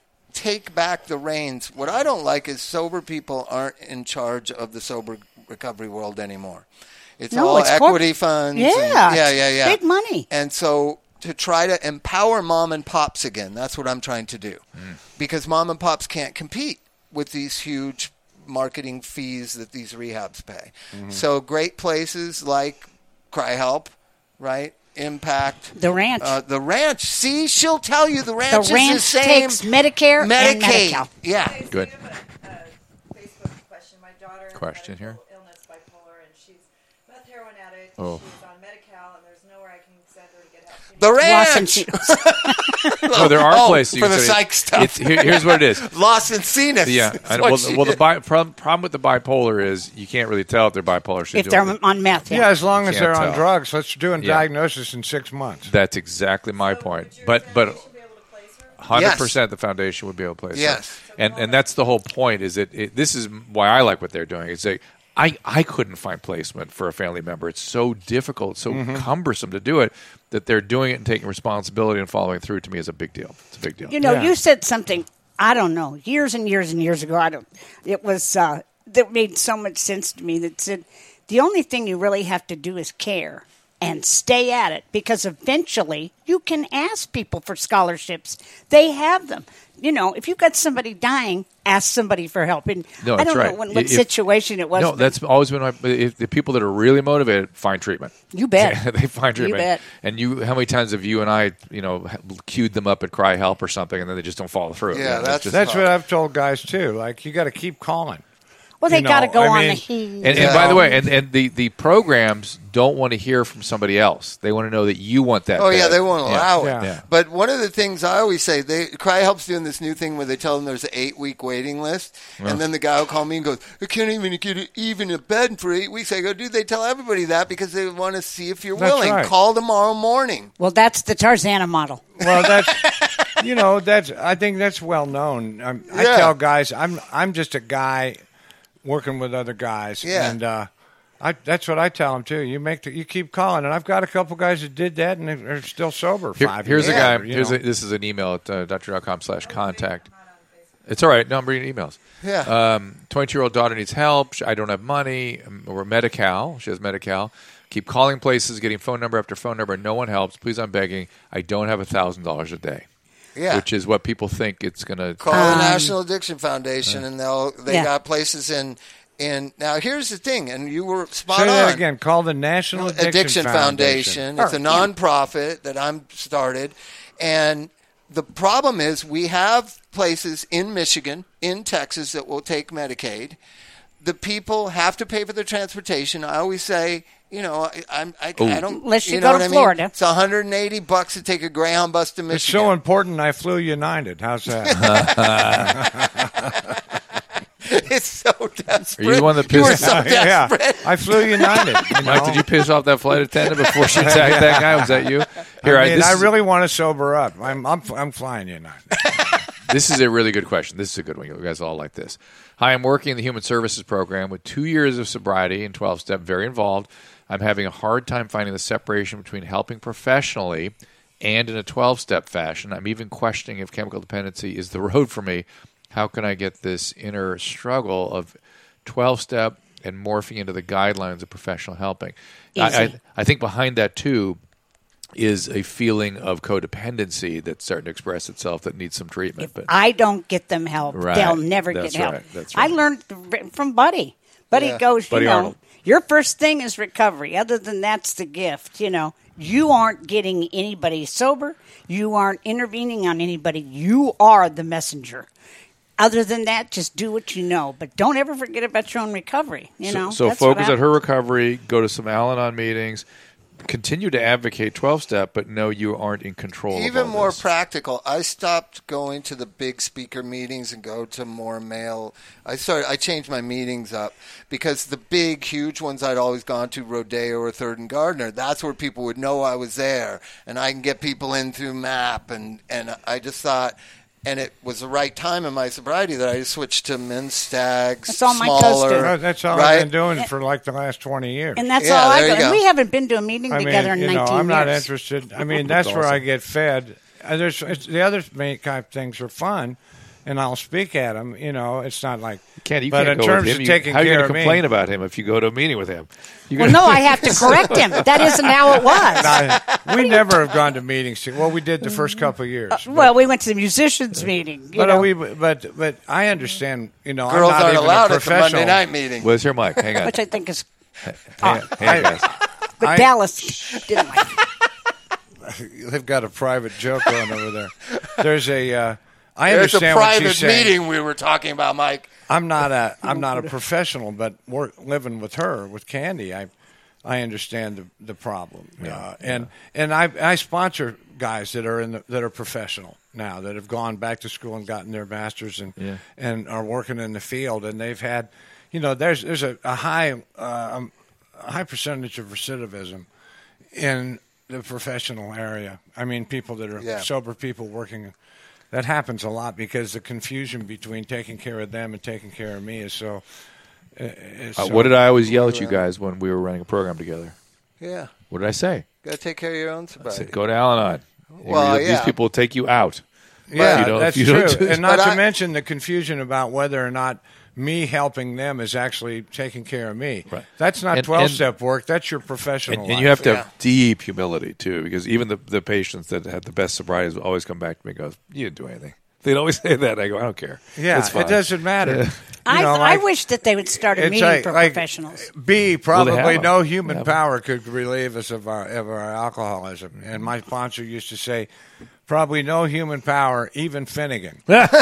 take back the reins. What I don't like is sober people aren't in charge of the sober recovery world anymore. It's No, all it's corp- equity funds. Yeah, and, yeah, yeah, yeah. big money. And so to try to empower mom and pops again, that's what I'm trying to do. Mm. Because mom and pops can't compete with these huge marketing fees that these rehabs pay. Mm-hmm. So great places like Cry Help, right? Impact. The ranch. Uh, the ranch. See, she'll tell you the the ranch, ranch is the same. takes Medicare and Medicaid. Medi-Cal. Yeah. Good. I have a, a Facebook question. My daughter has Question here. medical illness, bipolar, and she's meth heroin addict. Oh. She's on Medi-Cal, and there's nowhere I can send her to get help. Can The you- Los ranch. Angeles. No, there are Oh, places you for can the say- psych stuff. It's, here, here's what it is. Los Encinas. Yeah, That's I know. what Well, she well, the did. bi- problem, problem with the bipolar is you can't really tell if they're bipolar. She's if they're doing- on meth, yeah. Yeah, as long as Can't they're on tell. drugs. Let's do a Yeah. diagnosis in six months. That's exactly my So point. would your But but foundation be able to place her? hundred percent the foundation would be able to place. Yes. it. and and that's the whole point. Is that it, this is why I like what they're doing. Is that I I couldn't find placement for a family member. It's so difficult, so Mm-hmm. cumbersome to do it. That they're doing it and taking responsibility and following through to me is a big deal. It's a big deal. You know, Yeah. you said something, I don't know, years and years and years ago. I don't, it was, uh, that made so much sense to me that said, the only thing you really have to do is care and stay at it because eventually you can ask people for scholarships. They have them. You know, if you've got somebody dying, ask somebody for help. And No, I that's don't right. know when, what If- situation it was. No, but that's always been my. If the people that are really motivated find treatment. You bet. they find You treatment. bet. And you, how many times have you and I, you know, queued them up at Cry Help or something, and then they just don't follow through? Yeah, You know, it's that's- just- That's what I've told guys too. Like you got to keep calling. well, they you know, got to go I on mean- the heat. And, and Yeah. by the way, and, and the, the programs don't want to hear from somebody else. They want to know that you want that. Oh yeah, bed. they won't allow Yeah. it. Yeah. But one of the things I always say, they Cry Help's doing this new thing where they tell them there's an eight week waiting list, and then the guy will call me and goes, "I can't even get a, even a bed for eight weeks." I go, "Dude, they tell everybody that because they want to see if you're That's willing. right. Call tomorrow morning." Well, that's the Tarzana model. Well, that's you know that's I think that's well known. I'm, I Yeah. tell guys I'm I'm just a guy working with other guys, Yeah. and uh, I that's what I tell them too. You make the, you keep calling, and I've got a couple guys that did that, and they're still sober. Here- five here's years a guy. later, you Here's know. a, this is an email at uh, doctor dot com slash contact. It's all right. No, I'm reading emails. Yeah. Um, twenty-two-year-old daughter needs help. I don't have money. Um, We're Medi-Cal. She has Medi-Cal. Keep calling places, getting phone number after phone number. No one helps. Please, I'm begging. I don't have a thousand dollars a day, Yeah. which is what people think it's going to. Call Um, the National Addiction Foundation, and they'll they Yeah. got places in in. Now here's the thing, and you were spot Say on. that again. Call the National Addiction, Addiction Foundation. Foundation. It's a Sure, yeah. nonprofit that I'm started, and the problem is we have places in Michigan, in Texas that will take Medicaid. The people have to pay for their transportation. I always say, you know, I, I'm, I, I don't. Unless you know go what to I mean? Florida. It's one hundred eighty bucks to take a Greyhound bus to Michigan. It's so important. I flew United. How's that? It's so desperate. Are you the one that You were pissed- so yeah, desperate. I flew United. You know? Mike, did you piss off that flight attendant before she attacked that guy? Was that you? Here, I mean, this I is- really want to sober up. I'm I'm I'm flying United. This is a really good question. This is a good one. You guys all like this. Hi, I'm working in the Human Services Program with two years of sobriety and twelve-step, very involved. I'm having a hard time finding the separation between helping professionally and in a twelve-step fashion. I'm even questioning if chemical dependency is the road for me. How can I get this inner struggle of twelve-step and morphing into the guidelines of professional helping? I, I, Easy. I think behind that, too, is a feeling of codependency that's starting to express itself that needs some treatment. If But I don't get them help, Right. they'll never That's get help. right. That's I right. learned from Buddy. Buddy Yeah. goes, Buddy you know, Arnold. your first thing is recovery. Other than that's the gift. You know, you aren't getting anybody sober. You aren't intervening on anybody. You are the messenger. other than that, just do what you know. But don't ever forget about your own recovery. You so, know, so That's what focus I- on her recovery. Go to some Al-Anon meetings. Continue to advocate twelve-step, but know you aren't in control. Even of all more this. practical, I stopped going to the big speaker meetings and go to more male. I started. I changed my meetings up because the big, huge ones I'd always gone to, Rodeo or Third and Gardner. That's where people would know I was there, and I can get people in through MAP. And and I just thought. And it was the right time in my sobriety that I just switched to men's stags, That's all Mike smaller. does, too. Well, that's all right? I've been doing for like the last twenty years. And that's Yeah, all I there go. you And go. we haven't been to a meeting I mean, together in you know, nineteen I'm not years. interested. I mean, that's where I get fed. Uh, There's it's, the other main kind of things are fun, and I'll speak at them. You know, it's not like. Can't, you but can't in go terms with him. of You- taking how are you care going of to me, complain about him if you go to a meeting with him? You're Well, gonna- no, I have to correct him. That isn't how it was. I, we never have gone to meetings. to- Well, we did the first couple of years. but- Well, we went to the musicians meeting. You but know. we, but but I understand. You know, Girls I'm not aren't even allowed a at the Monday professional. night meeting. Where's your mic? Hang on. which I think is. hang on, hang on, guys. But I- Dallas didn't like it. They've got a private joke going over there. There's a. Uh, I There's a understand what she's private saying. meeting we were talking about, Mike. I'm not a I'm not a professional, but work, living with her with Candy, I I understand the the problem. uh, and and I I sponsor guys that are in the, that are professional now that have gone back to school and gotten their masters and Yeah. and are working in the field, and they've had, you know, there's there's a, a high uh, um, a high percentage of recidivism in the professional area. I mean, people that are Yeah. sober people working. That happens a lot because the confusion between taking care of them and taking care of me is so. uh, Is Uh, so what did I always yell at you guys when we were running a program together? Yeah, What did I say? got to take care of your own I sobriety. said, go to Al-Anon. Well, These yeah. people will take you out. Yeah, you don't- that's if you don't true. do- And not But to I- mention the confusion about whether or not me helping them is actually taking care of me. Right. That's not And- twelve-step work. That's your professional And, and life. you have to Yeah. have deep humility, too, because even the, the patients that had the best sobriety always come back to me and go, you didn't do anything. They'd always say that. I go, I don't care. Yeah, It's fine. it doesn't matter. You I, know, I like- wish that they would start a It's meeting like- for like, professionals. B, Well, they probably have no them. human They have them. power could relieve us of our of our alcoholism. And my sponsor used to say, probably no human power, even Finnegan.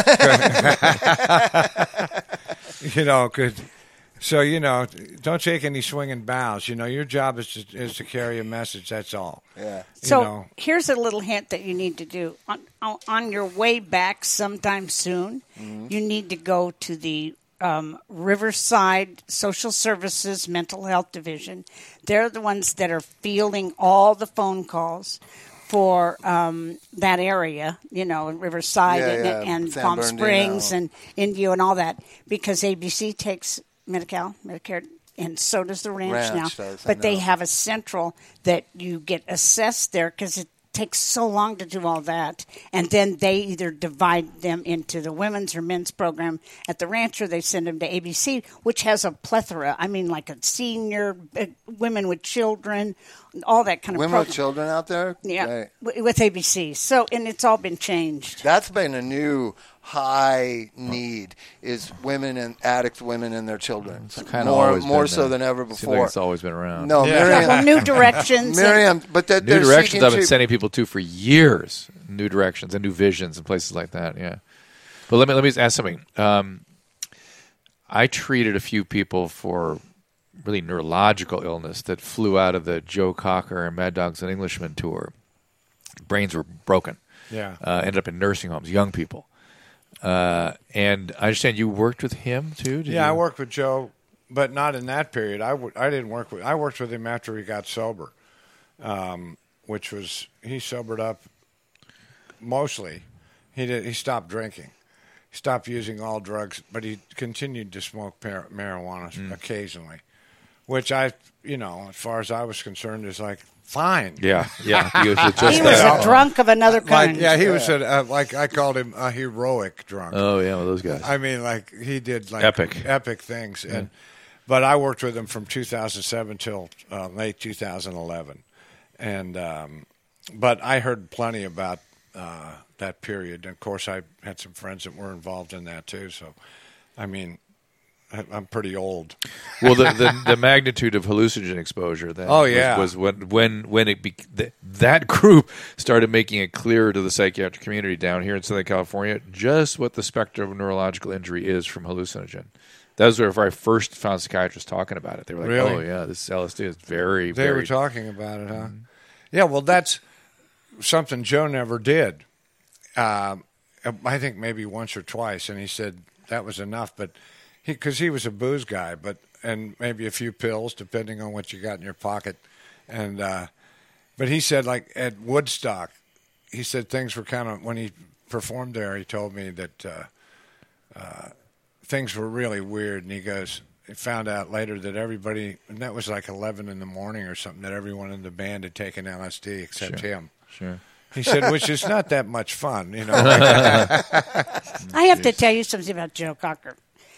you know, could. So you know, don't take any swinging bows. You know, your job is to is to carry a message. That's all. Yeah. So you know. here's a little hint that you need to do on on, on your way back sometime soon. Mm-hmm. You need to go to the um, Riverside Social Services Mental Health Division. They're the ones that are fielding all the phone calls for um, that area. You know, Riverside Yeah, and, yeah. and San Palm Bernardino. Springs and Indio and all that, because A B C takes Medi-Cal, Medicare, and so does the ranch, Ranch now. does, I but they know. have a central that you get assessed there because it takes so long to do all that. And then they either divide them into the women's or men's program at the ranch, or they send them to A B C, which has a plethora. I mean, like a senior, uh, women with children, all that kind of Women program. with children out there? Yeah, Right. w- with A B C. So, and it's all been changed. That's been a new high need is women and addict women and their children. Kind of more always more been so there. than ever Seems before. like it's always been around. No, Yeah. Yeah, Miriam, well, new directions. and- Miriam, but that New they're Directions seeking I've been treat- sending people to for years. New Directions and New Visions and places like that. Yeah, but let me let me just ask something. Um, I treated a few people for really neurological illness that flew out of the Joe Cocker and Mad Dogs and Englishmen tour. Brains were broken. Yeah. Uh, ended up in nursing homes, young people. Uh, and I understand you worked with him too. Did Yeah, I you? worked with Joe, but not in that period. I, w- I didn't work with. I worked with him after he got sober, um, which was he sobered up. Mostly, he did. He stopped drinking, he stopped using all drugs, but he continued to smoke par- marijuana Mm. occasionally, which I, you know, as far as I was concerned, is like fine. Yeah, yeah. He was just He was that. a drunk of another Like, kind. yeah, he was a, uh, like I called him a heroic drunk. Oh yeah, well, those guys. I mean, like he did like Epic. epic things, and but I worked with him from two thousand seven till uh, late two thousand eleven, and um, but I heard plenty about uh, that period. And of course, I had some friends that were involved in that too. So, I mean, I'm pretty old. Well, the, the the magnitude of hallucinogen exposure then Oh, yeah. was, was when when when it be, th- that group started making it clearer to the psychiatric community down here in Southern California just what the spectrum of neurological injury is from hallucinogen. That was where I first found psychiatrists talking about it. They were like, Really? "Oh yeah, this L S D is very They very." were talking about it, huh? Yeah, well, that's something Joe never did. Um, I think maybe once or twice, and he said that was enough. But he, because he was a booze guy, but and maybe a few pills, depending on what you got in your pocket. And uh, but he said, like at Woodstock, he said things were kind of when he performed there. He told me that uh, uh, things were really weird, and he goes. He found out later that everybody, and that was like eleven in the morning or something, that everyone in the band had taken L S D except Sure. him. Sure. He said, which is not that much fun, you know. I have to tell you something about Joe Cocker.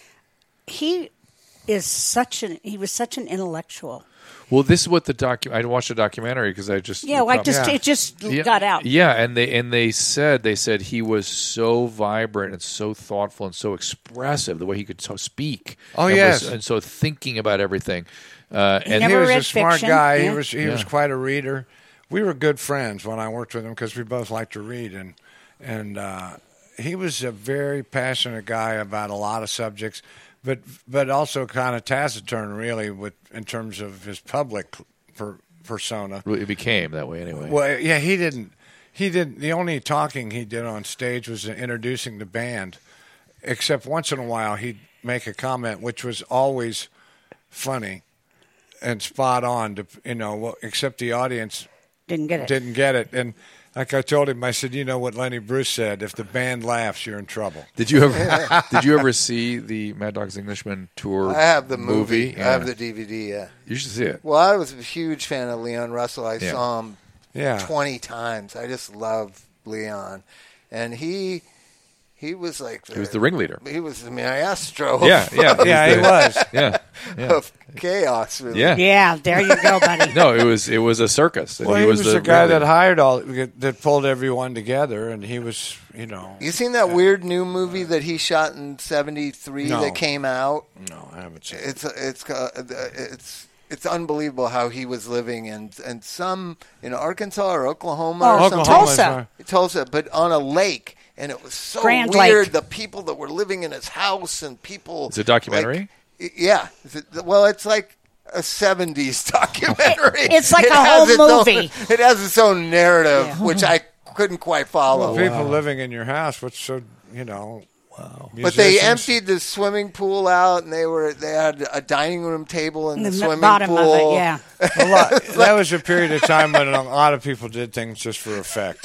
He is such an he was such an intellectual. Well, this is what the docu. I watched a documentary because I just Yeah, well, I just Yeah. it just yeah, got out. Yeah, and they and they said they said he was so vibrant and so thoughtful and so expressive the way he could so speak. Oh, and yes. was- and so thinking about everything. Uh, and never he was read a smart fiction, guy. He yeah. was he was Yeah. quite a reader. We were good friends when I worked with him because we both liked to read, and and uh, he was a very passionate guy about a lot of subjects, but but also kind of taciturn, really, with in terms of his public per, persona. it became that way anyway. Well, yeah, he didn't. He didn't. The only talking he did on stage was introducing the band. Except once in a while, he'd make a comment, which was always funny and spot on. To you know, well, except the audience Didn't get it. didn't get it. And like I told him, I said, you know what Lenny Bruce said: if the band laughs, you're in trouble. Did you ever did you ever see the Mad Dogs Englishman tour? I have the movie. Yeah. I have the D V D. Yeah. You should see it. Well, I was a huge fan of Leon Russell. I Yeah. saw him Yeah. twenty times. I just love Leon, and he he was like He was the ringleader. he was the maestro. Yeah, yeah, Yeah, he's he the- was. Yeah, yeah. of chaos. Really. Yeah. Yeah, there you go, buddy. No, it was it was a circus. and Well, he was, the, guy that ringleader. hired all that pulled everyone together, and he was, you know. You seen that weird new movie that he shot in seventy-three No. that came out? No, I haven't seen it. It's it's uh, it's it's unbelievable how he was living in in some in Arkansas or Oklahoma Oh, or something. Oklahoma, Tulsa. Tulsa, but on a lake, and it was so Grand weird. Lake. The people that were living in his house and people. It's a documentary? like- yeah. Is it- well, it's like a seventies documentary. It's like It a has whole its own- movie. it has its own narrative, Yeah. which I couldn't quite follow. Well, people living in your house, what's so, you know. Wow. But they emptied the swimming pool out, and they were they had a dining room table in In the, the swimming bottom pool. of it, yeah. A lot, that was a period of time when a lot of people did things just for effect.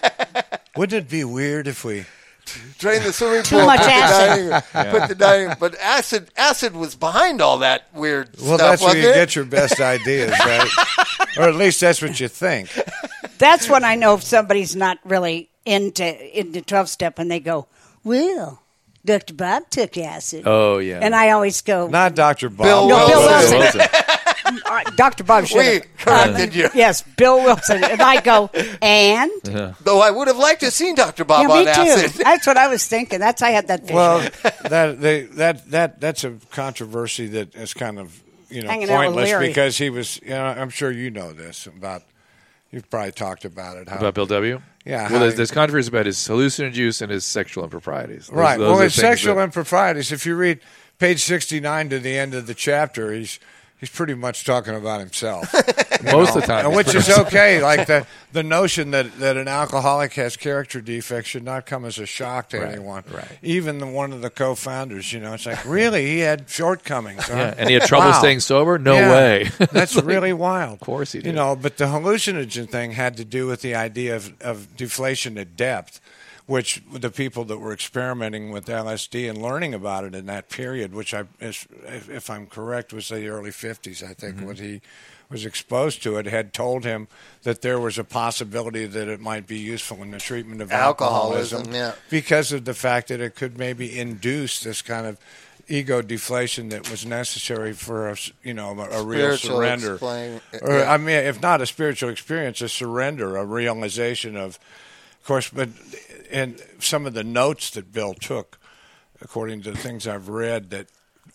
Wouldn't it be weird if we? Drain the swimming Too pool. much put the acid. dining room- Put the dining. But acid, acid was behind all that weird Well, stuff. that's where wasn't you it? get your best ideas, right? Or at least that's what you think. That's when I know if somebody's not really into into twelve step, and they go, "Well, Doctor Bob took acid," Oh yeah. and I always go, Not Doctor Bob. Bill No, Bill Wilson. Wilson. All right, Doctor Bob should We have corrected you. Yes, Bill Wilson, and I go, and Though I would have liked to have seen Doctor Bob yeah, on me too. acid. That's what I was thinking. That's I had that vision. Well, that they, that that that's a controversy that is kind of you know Hanging out with pointless Leary. because he was. You know, I'm sure you know this about. You've probably talked about it. How, About Bill W. Yeah, Well, how there's, he- there's controversy about his hallucinogen use and his sexual improprieties. Those- Right. those Well, are his things sexual that- improprieties. If you read page sixty-nine to the end of the chapter, he's he's pretty much talking about himself. you Most know, of the time, and he's which pretty is much- okay. Like the the notion that, that an alcoholic has character defects should not come as a shock to Right, anyone. right. Even the, one of the co-founders. You know, it's like really he had shortcomings. Huh? Yeah, and he had trouble Wow. staying sober. No Yeah. way. That's really wild. Of course he You did. know, but the hallucinogen thing had to do with the idea of, of deflation at depth, which the people that were experimenting with L S D and learning about it in that period, which I, is- if if I'm correct, was the early fifties, I think, Mm-hmm. when he was exposed to it, had told him that there was a possibility that it might be useful in the treatment of Alcoholism, alcoholism, yeah. because of the fact that it could maybe induce this kind of ego deflation that was necessary for a, s- you know, a, a real Spiritual surrender. explain- Or, yeah. I mean, if not a spiritual experience, a surrender, a realization of, of course, but and some of the notes that Bill took, according to the things I've read, that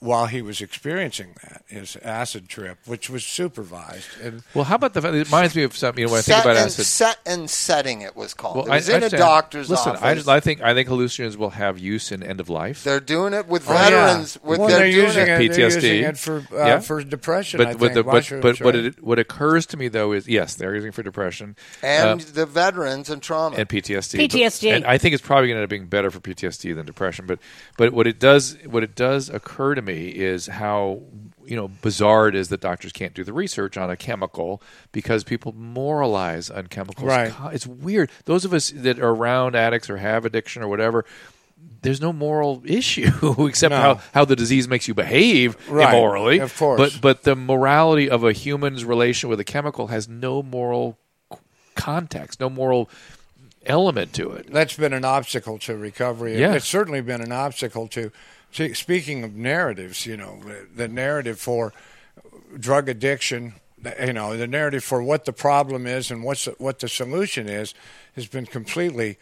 while he was experiencing that, his acid trip, which was supervised. And Well, how about the fact it reminds me of something, you know, when I set think about and, acid. set and setting, it was called. Well, it was I, in I a understand. doctor's Listen, office. I, I think I think hallucinogens will have use in end of life. They're doing it with Oh, yeah. veterans. With well, they're, they're doing using it. it, P T S D. They're using it for uh, Yeah. for depression. But I but think. the, but, Mushrooms, but what right? it, what occurs to me though is yes, they're using it for depression and uh, the veterans and trauma. and P T S D. P T S D. But- and I think it's probably going to end up being better for P T S D than depression. But but what it does what it does occur to me is how you know bizarre it is that doctors can't do the research on a chemical because people moralize on chemicals. Right. It's weird. Those of us that are around addicts or have addiction or whatever. There's no moral issue except No. how, how the disease makes you behave Right. immorally. Of course. But but the morality of a human's relation with a chemical has no moral context, no moral element to it. That's been an obstacle to recovery. Yeah. It's certainly been an obstacle to, see, speaking of narratives, you know, the narrative for drug addiction, you know, the narrative for what the problem is and what's the, what the solution is has been completely,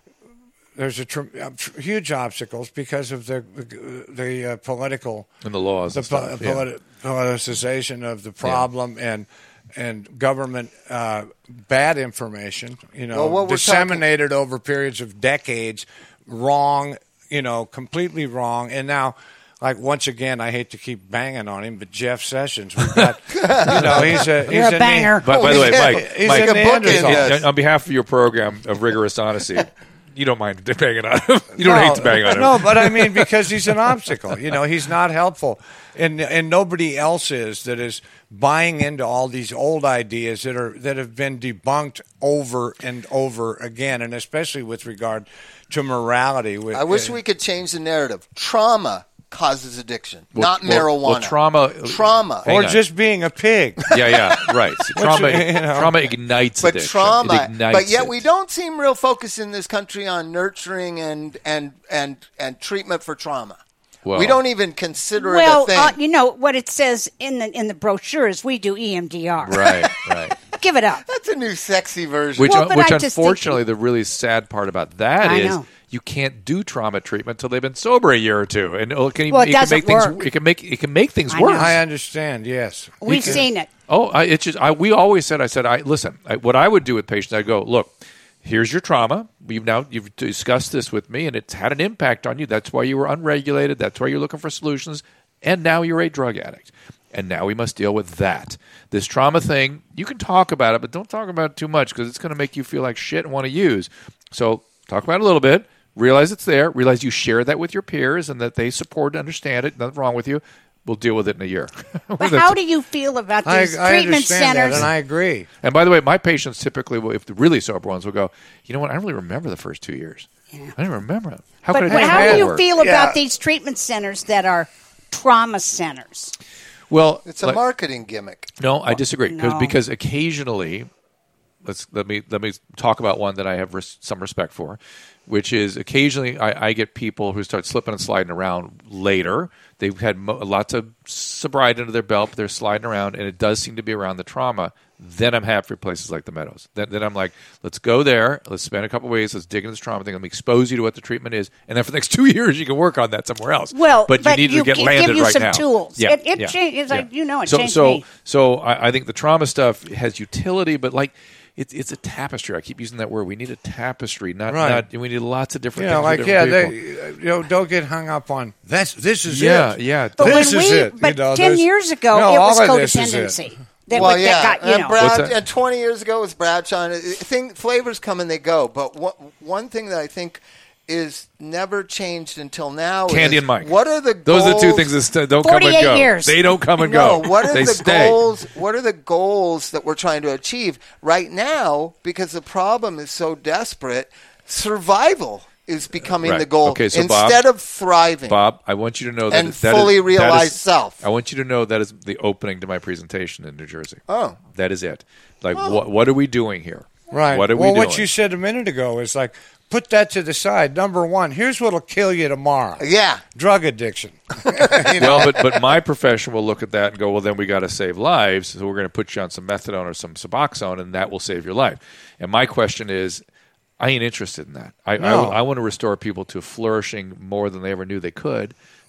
there's a tr- uh, tr- huge obstacles because of the the, the uh, political, And the laws the and stuff. po- yeah. politi- politicization of the problem and and government uh, bad information, you know, Well, what we're disseminated over periods of decades, wrong, you know, completely wrong. And now, like once again, I hate to keep banging on him, but Jeff Sessions, we've got, you know, he's a he's You're a a banger. By, by the way, Mike, He's Mike a book Neanderthal. in in- on behalf of your program of Rigorous Honesty, you don't mind banging on him. You don't hate to bang on him. No, but I mean because he's an obstacle. You know, he's not helpful, and and nobody else is that is buying into all these old ideas that are that have been debunked over and over again, and especially with regard to morality. With, I wish uh, we could change the narrative. Trauma causes addiction, Well, not well- marijuana. well, trauma. Trauma. Hang or on. just being a pig. Yeah, yeah, right. See, trauma, you know. trauma ignites But addiction. trauma, It ignites but yet it. we don't seem real focused in this country on nurturing and and and and treatment for trauma. Well- we don't even consider Well, it a thing. uh, you know what it says in the in the brochure is we do E M D R. Right, right. Give it up. That's a new sexy version. Which, Well, but which I just unfortunately, the really sad part about that I is know. you can't do trauma treatment until they've been sober a year or two, and it can, Well, it can doesn't make things. work. It can make it can make things I know. worse. I understand. Yes, We've seen it. Oh, I, it's just I, we always said. I said, I listen. I, what I would do with patients, I'd go, look, here's your trauma. You've now you've discussed this with me, and it's had an impact on you. That's why you were unregulated. That's why you're looking for solutions, and now you're a drug addict. And now we must deal with that. This trauma thing, you can talk about it, but don't talk about it too much because it's going to make you feel like shit and want to use. So talk about it a little bit. Realize it's there. Realize you share that with your peers and that they support and understand it. Nothing wrong with you. We'll deal with it in a year. But how do you feel about I, these I treatment understand centers? that, and I agree. And by the way, my patients typically, will, if the really sober ones, will go, you know what, I don't really remember the first two years. I don't remember them. How but could I but do how that do you work? feel Yeah. about these treatment centers that are trauma centers? Well, it's a like- marketing gimmick. No, I disagree. 'Cause- No. Because occasionally, let's let me let me talk about one that I have res- some respect for, which is occasionally I, I get people who start slipping and sliding around later. They've had mo- lots of sobriety under their belt, but they're sliding around, and it does seem to be around the trauma. Then I'm happy for places like the Meadows. Then, then I'm like, let's go there. Let's spend a couple of weeks. Let's dig into this trauma thing. Let me expose you to what the treatment is, and then for the next two years, you can work on that somewhere else. Well, but, but you need you to get can landed give you right some now. tools. Yeah, It- it yeah, changes, like, you know, it so, changed so, me. So I, I think the trauma stuff has utility, but like it's it's a tapestry. I keep using that word. We need a tapestry, not Right. not. We need lots of different You know, things. like for yeah, different they, people. you know, don't get hung up on that's this is Yeah, it. yeah. But This when is we, it. but You know, ten there's- years ago, No, it all was of this is it. codependency. That, well, would- yeah, that got, you and, know. What's Brad, that? and twenty years ago was Bradshaw. And I think flavors come and they go, but what, one thing that I think is never changed until now Candy is and Mike. what are the Those goals, are the two things that st- don't come and forty-eight go. years. They don't come and No, go. what are they the stay. goals? What are the goals that we're trying to achieve right now? Because the problem is so desperate, survival is becoming Right. the goal Okay, so Bob- instead of thriving Bob, I want you to know that and that is- fully that realize is- self. I want you to know that is the opening to my presentation in New Jersey. Oh. That is it. Like, what what are we doing here? Right. What are well, we doing? what you said a minute ago is like put that to the side. Number one, here's what'll kill you tomorrow. Yeah. Drug addiction. Well, but but my profession will look at that and go, well, then we got to save lives, so we're going to put you on some methadone or some Suboxone, and that will save your life. And my question is, I ain't interested in that. I No. I, I want to restore people to flourishing more than they ever knew they could.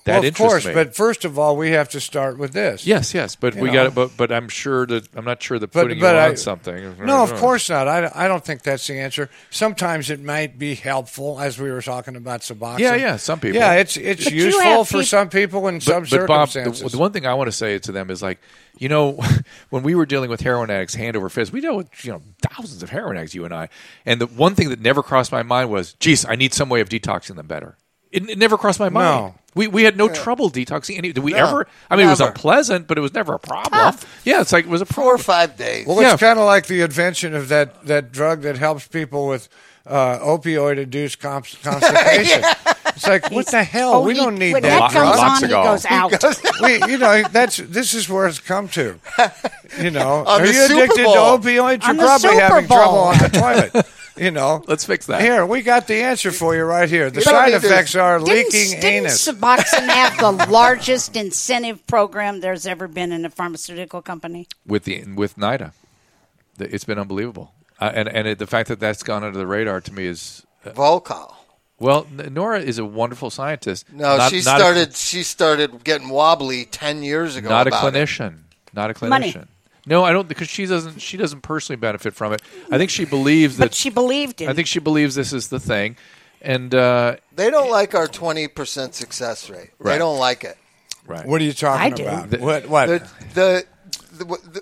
That well, of interests course, me. but first of all, we have to start with this. Yes, yes, but You we know. got it. But but I'm sure that I'm not sure that But- putting but you I- on something. No, of course not. I, I don't think that's the answer. Sometimes it might be helpful, as we were talking about Suboxone. Yeah, yeah, some people. Yeah, it's it's But you useful have for peop- some people in some But, but Bob, the, circumstances. the one thing I want to say to them is like, you know, when we were dealing with heroin addicts hand over fist, we dealt with you know thousands of heroin addicts, you and I. And the one thing that never crossed my mind was, geez, I need some way of detoxing them better. It, it never crossed my mind. No. We we had no trouble detoxing any. Did we No, ever? I mean, it was never. unpleasant, but it was never a problem. Tough. Yeah, it's like it was a Four or problem. five days. Well, Yeah. it's kind of like the invention of that, that drug that helps people with uh, opioid-induced const- constipation. It's like, what the hell? Oh, we he- don't need when that that drug. comes on, he Loxagal. goes out. we, you know, that's this is where it's come to. You know, On are the you Super addicted to Bowl. opioids? You're On the probably Super having Bowl. trouble on the toilet. You know, Let's fix that. Here, we got the answer for you right here. The You don't side need to- effects are Didn't, leaking didn't anus. Suboxone have the largest incentive program there's ever been in a pharmaceutical company? with the with NIDA. The- It's been unbelievable, uh, and and it, the fact that that's gone under the radar to me is Volcal. well. N- Nora is a wonderful scientist. No, not, she not started. she started getting wobbly ten years a, ago. not a about it. clinician, not a clinician. Money. No, I don't because she doesn't. She doesn't personally benefit from it. I think she believes that. But she believed in I think she believes this is the thing, and uh, They don't like our twenty percent success rate. They Right. don't like it. right. What are you talking I do. about? The- what? What? The, the, the, the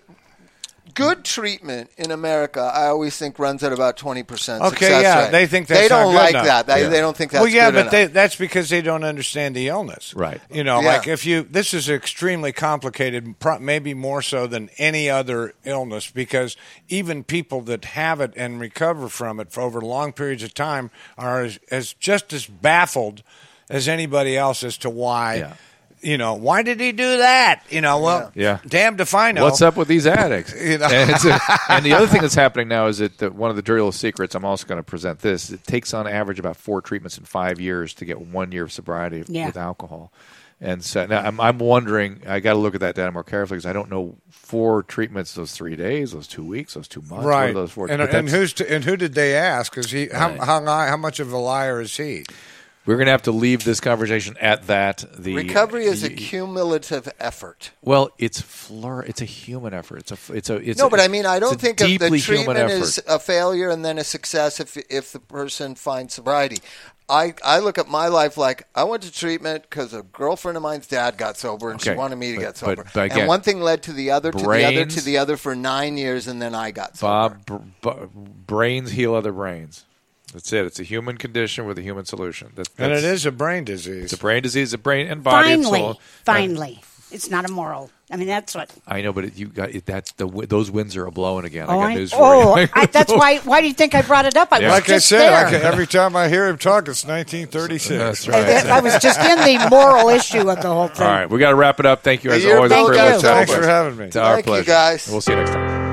good treatment in America, I always think, runs at about twenty percent Okay, success yeah, rate. they think that's They not don't good like enough. that. They, Yeah. they don't think that's well, yeah, good but enough. they, that's because they don't understand the illness, Right. You know, Yeah. like if you, this is extremely complicated, pro- maybe more so than any other illness, because even people that have it and recover from it for over long periods of time are as, as just as baffled as anybody else as to why. Yeah. You know, why did he do that? You know, well, Yeah. damned if I know. What's up with these addicts? You know. and, it's a- and the other thing that's happening now is that the, one of the dirty little secrets, I'm also going to present this, it takes on average about four treatments in five years to get one year of sobriety Yeah. with alcohol. And so now I'm, I'm wondering, I got to look at that data more carefully because I don't know four treatments, those three days, those two weeks, those two months, what are Right, those four. and, but and that's- who's to, and who did they ask? Is he how Right. how, li- how much of a liar is he? we're going to have to leave this conversation at that. The Recovery is a the- cumulative effort. Well, it's flur. It's a human effort. It's a. It's a. It's No, a, but I mean, I don't it's a think of the deeply human treatment effort. is a failure and then a success if if the person finds sobriety. I, I look at my life like I went to treatment because a girlfriend of mine's dad got sober and she Okay, wanted me to but- get sober. but- but again, and one thing led to the other, to the other, brains- to the other for nine years, and then I got sober. Bob, br- b- brains heal other brains. That's it. It's a human condition with a human solution. That, And that's, it is a brain disease. It's a brain disease, a brain and body and Finally, soul. finally. It's not immoral. I mean, that's what. I know, but it, you got it, that's the wi- those winds are a blowing again. I Oh, got I, news for oh you. I, that's why. Why do you think I brought it up? I Yeah. was Like I just said, there. I can, every time I hear him talk, it's nineteen thirty-six. That's I, right. I was just in the moral issue of the whole thing. All right, we got to wrap it up. Thank you as The year always. Bill a got privilege. sober. Thanks for having me. It's our Thank you, pleasure. guys. We'll see you next time.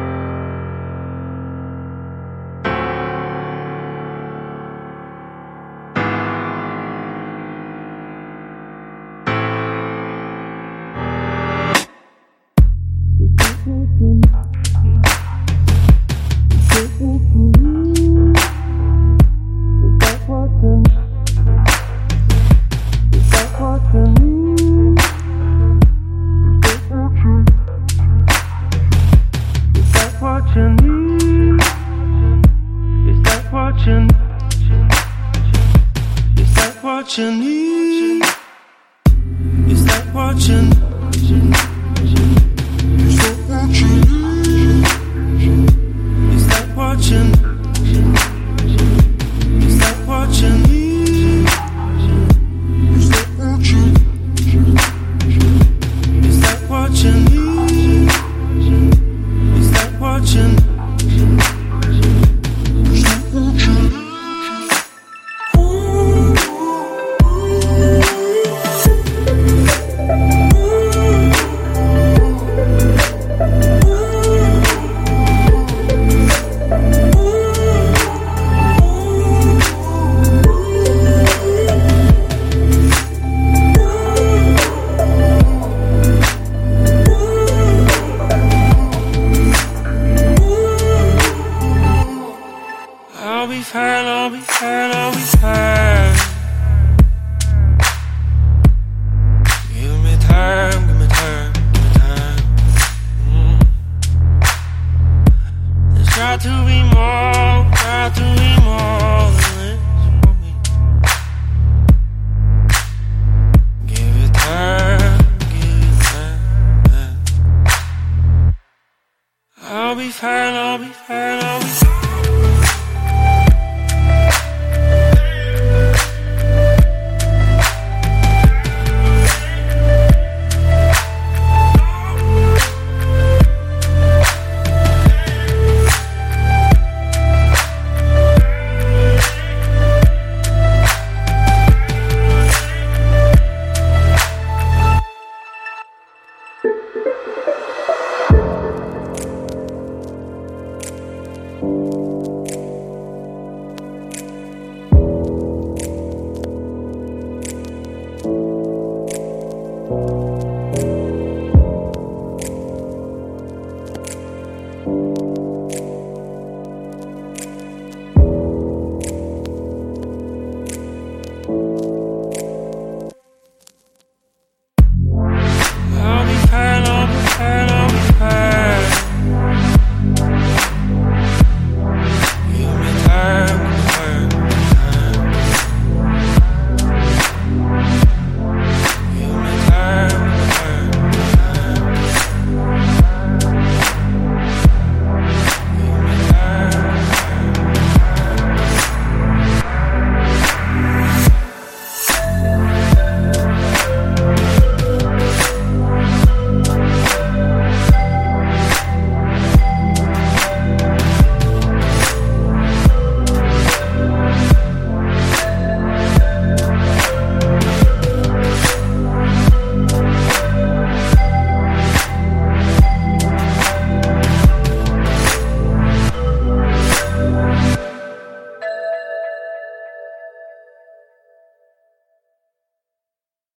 got to read more than this for me. Give it time, give it time. I'll be fine, I'll be fine, I'll be fine.